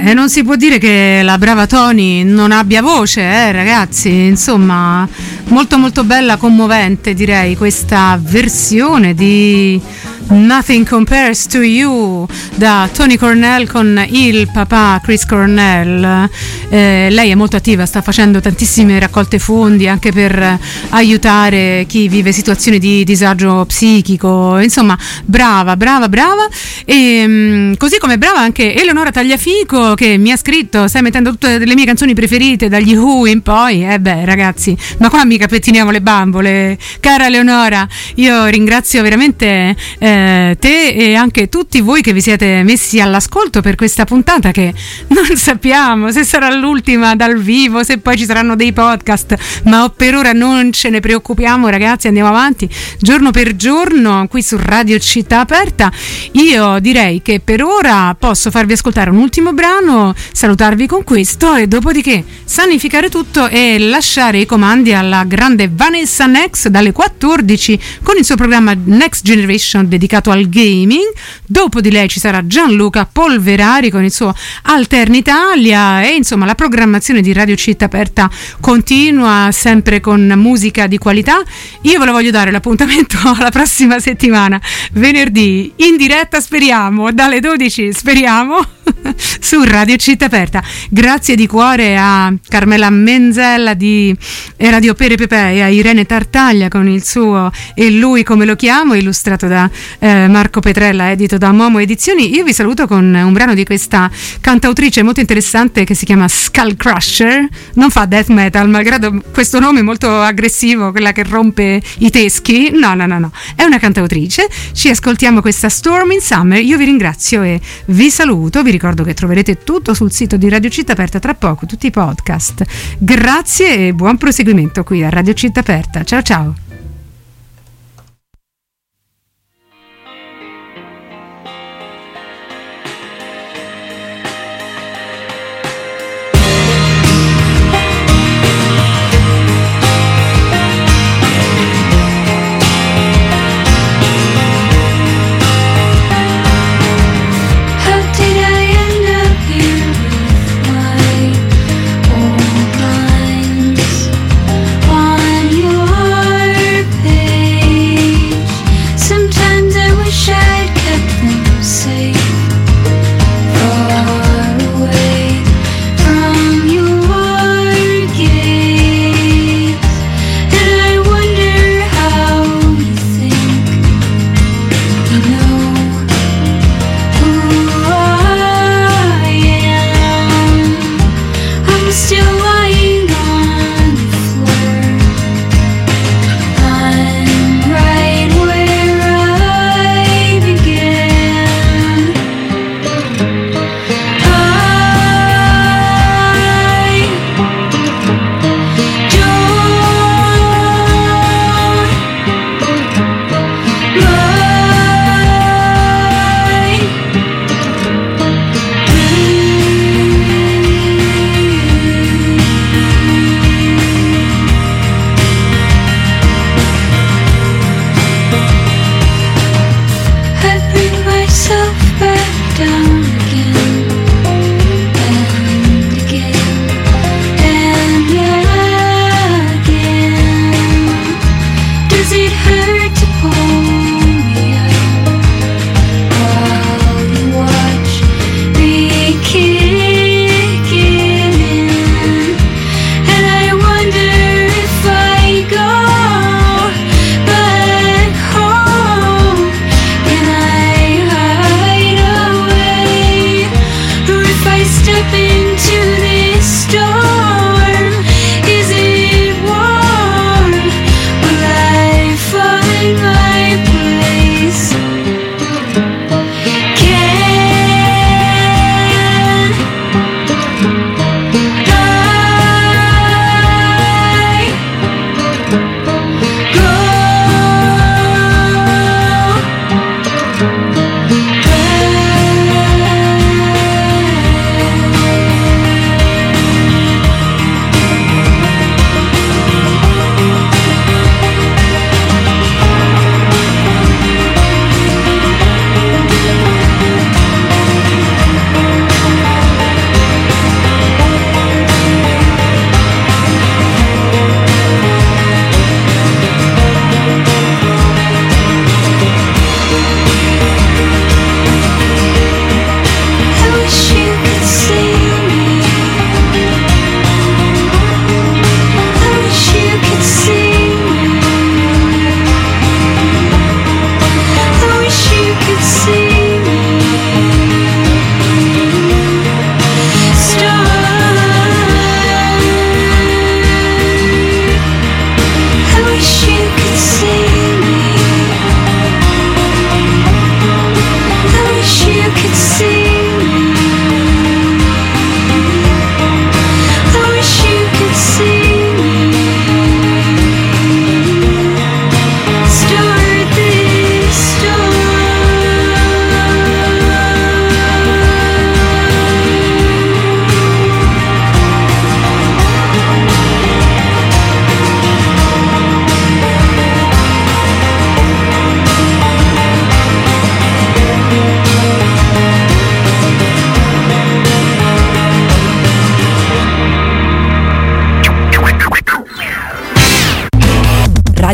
E non si può dire che la brava Toni non abbia voce, ragazzi. Insomma, molto molto bella, commovente direi questa versione di Nothing Compares to You da Toni Cornell con il papà Chris Cornell. Lei è molto attiva, sta facendo tantissime raccolte fondi anche per aiutare chi vive situazioni di disagio psichico. Insomma, brava. E così come brava anche Eleonora Tagliafico, che mi ha scritto: stai mettendo tutte le mie canzoni preferite dagli Who in poi. Ragazzi, ma qua mica pettiniamo le bambole, cara Eleonora. Io ringrazio veramente te e anche tutti voi che vi siete messi all'ascolto per questa puntata, che non sappiamo se sarà l'ultima dal vivo, se poi ci saranno dei podcast, ma per ora non ce ne preoccupiamo, ragazzi, andiamo avanti giorno per giorno qui su Radio Città Aperta. Io direi che per ora posso farvi ascoltare un ultimo brano, salutarvi con questo e dopodiché sanificare tutto e lasciare i comandi alla grande Vanessa Nex dalle 14 con il suo programma Next Generation dedicato al gaming. Dopo di lei ci sarà Gianluca Polverari con il suo Alterna Italia e insomma la programmazione di Radio Città Aperta continua sempre con musica di qualità. Io ve lo voglio dare l'appuntamento alla prossima settimana, venerdì, in diretta speriamo, dalle 12 speriamo, su Radio Città Aperta. Grazie di cuore a Carmela Menzella di Radio Pere Pepe e a Irene Tartaglia con il suo E lui come lo chiamo, illustrato da Marco Petrella, edito da Momo Edizioni. Io vi saluto con un brano di questa cantautrice molto interessante che si chiama Skull Crusher. Non fa death metal, malgrado questo nome molto aggressivo, quella che rompe i teschi. No, è una cantautrice. Ci ascoltiamo questa Storm in Summer. Io vi ringrazio e vi saluto. Vi ricordo che troverete tutto sul sito di Radio Città Aperta tra poco, tutti i podcast. Grazie e buon proseguimento qui a Radio Città Aperta. Ciao ciao. On your heart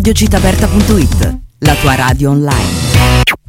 radiocitaaperta.it, la tua radio online.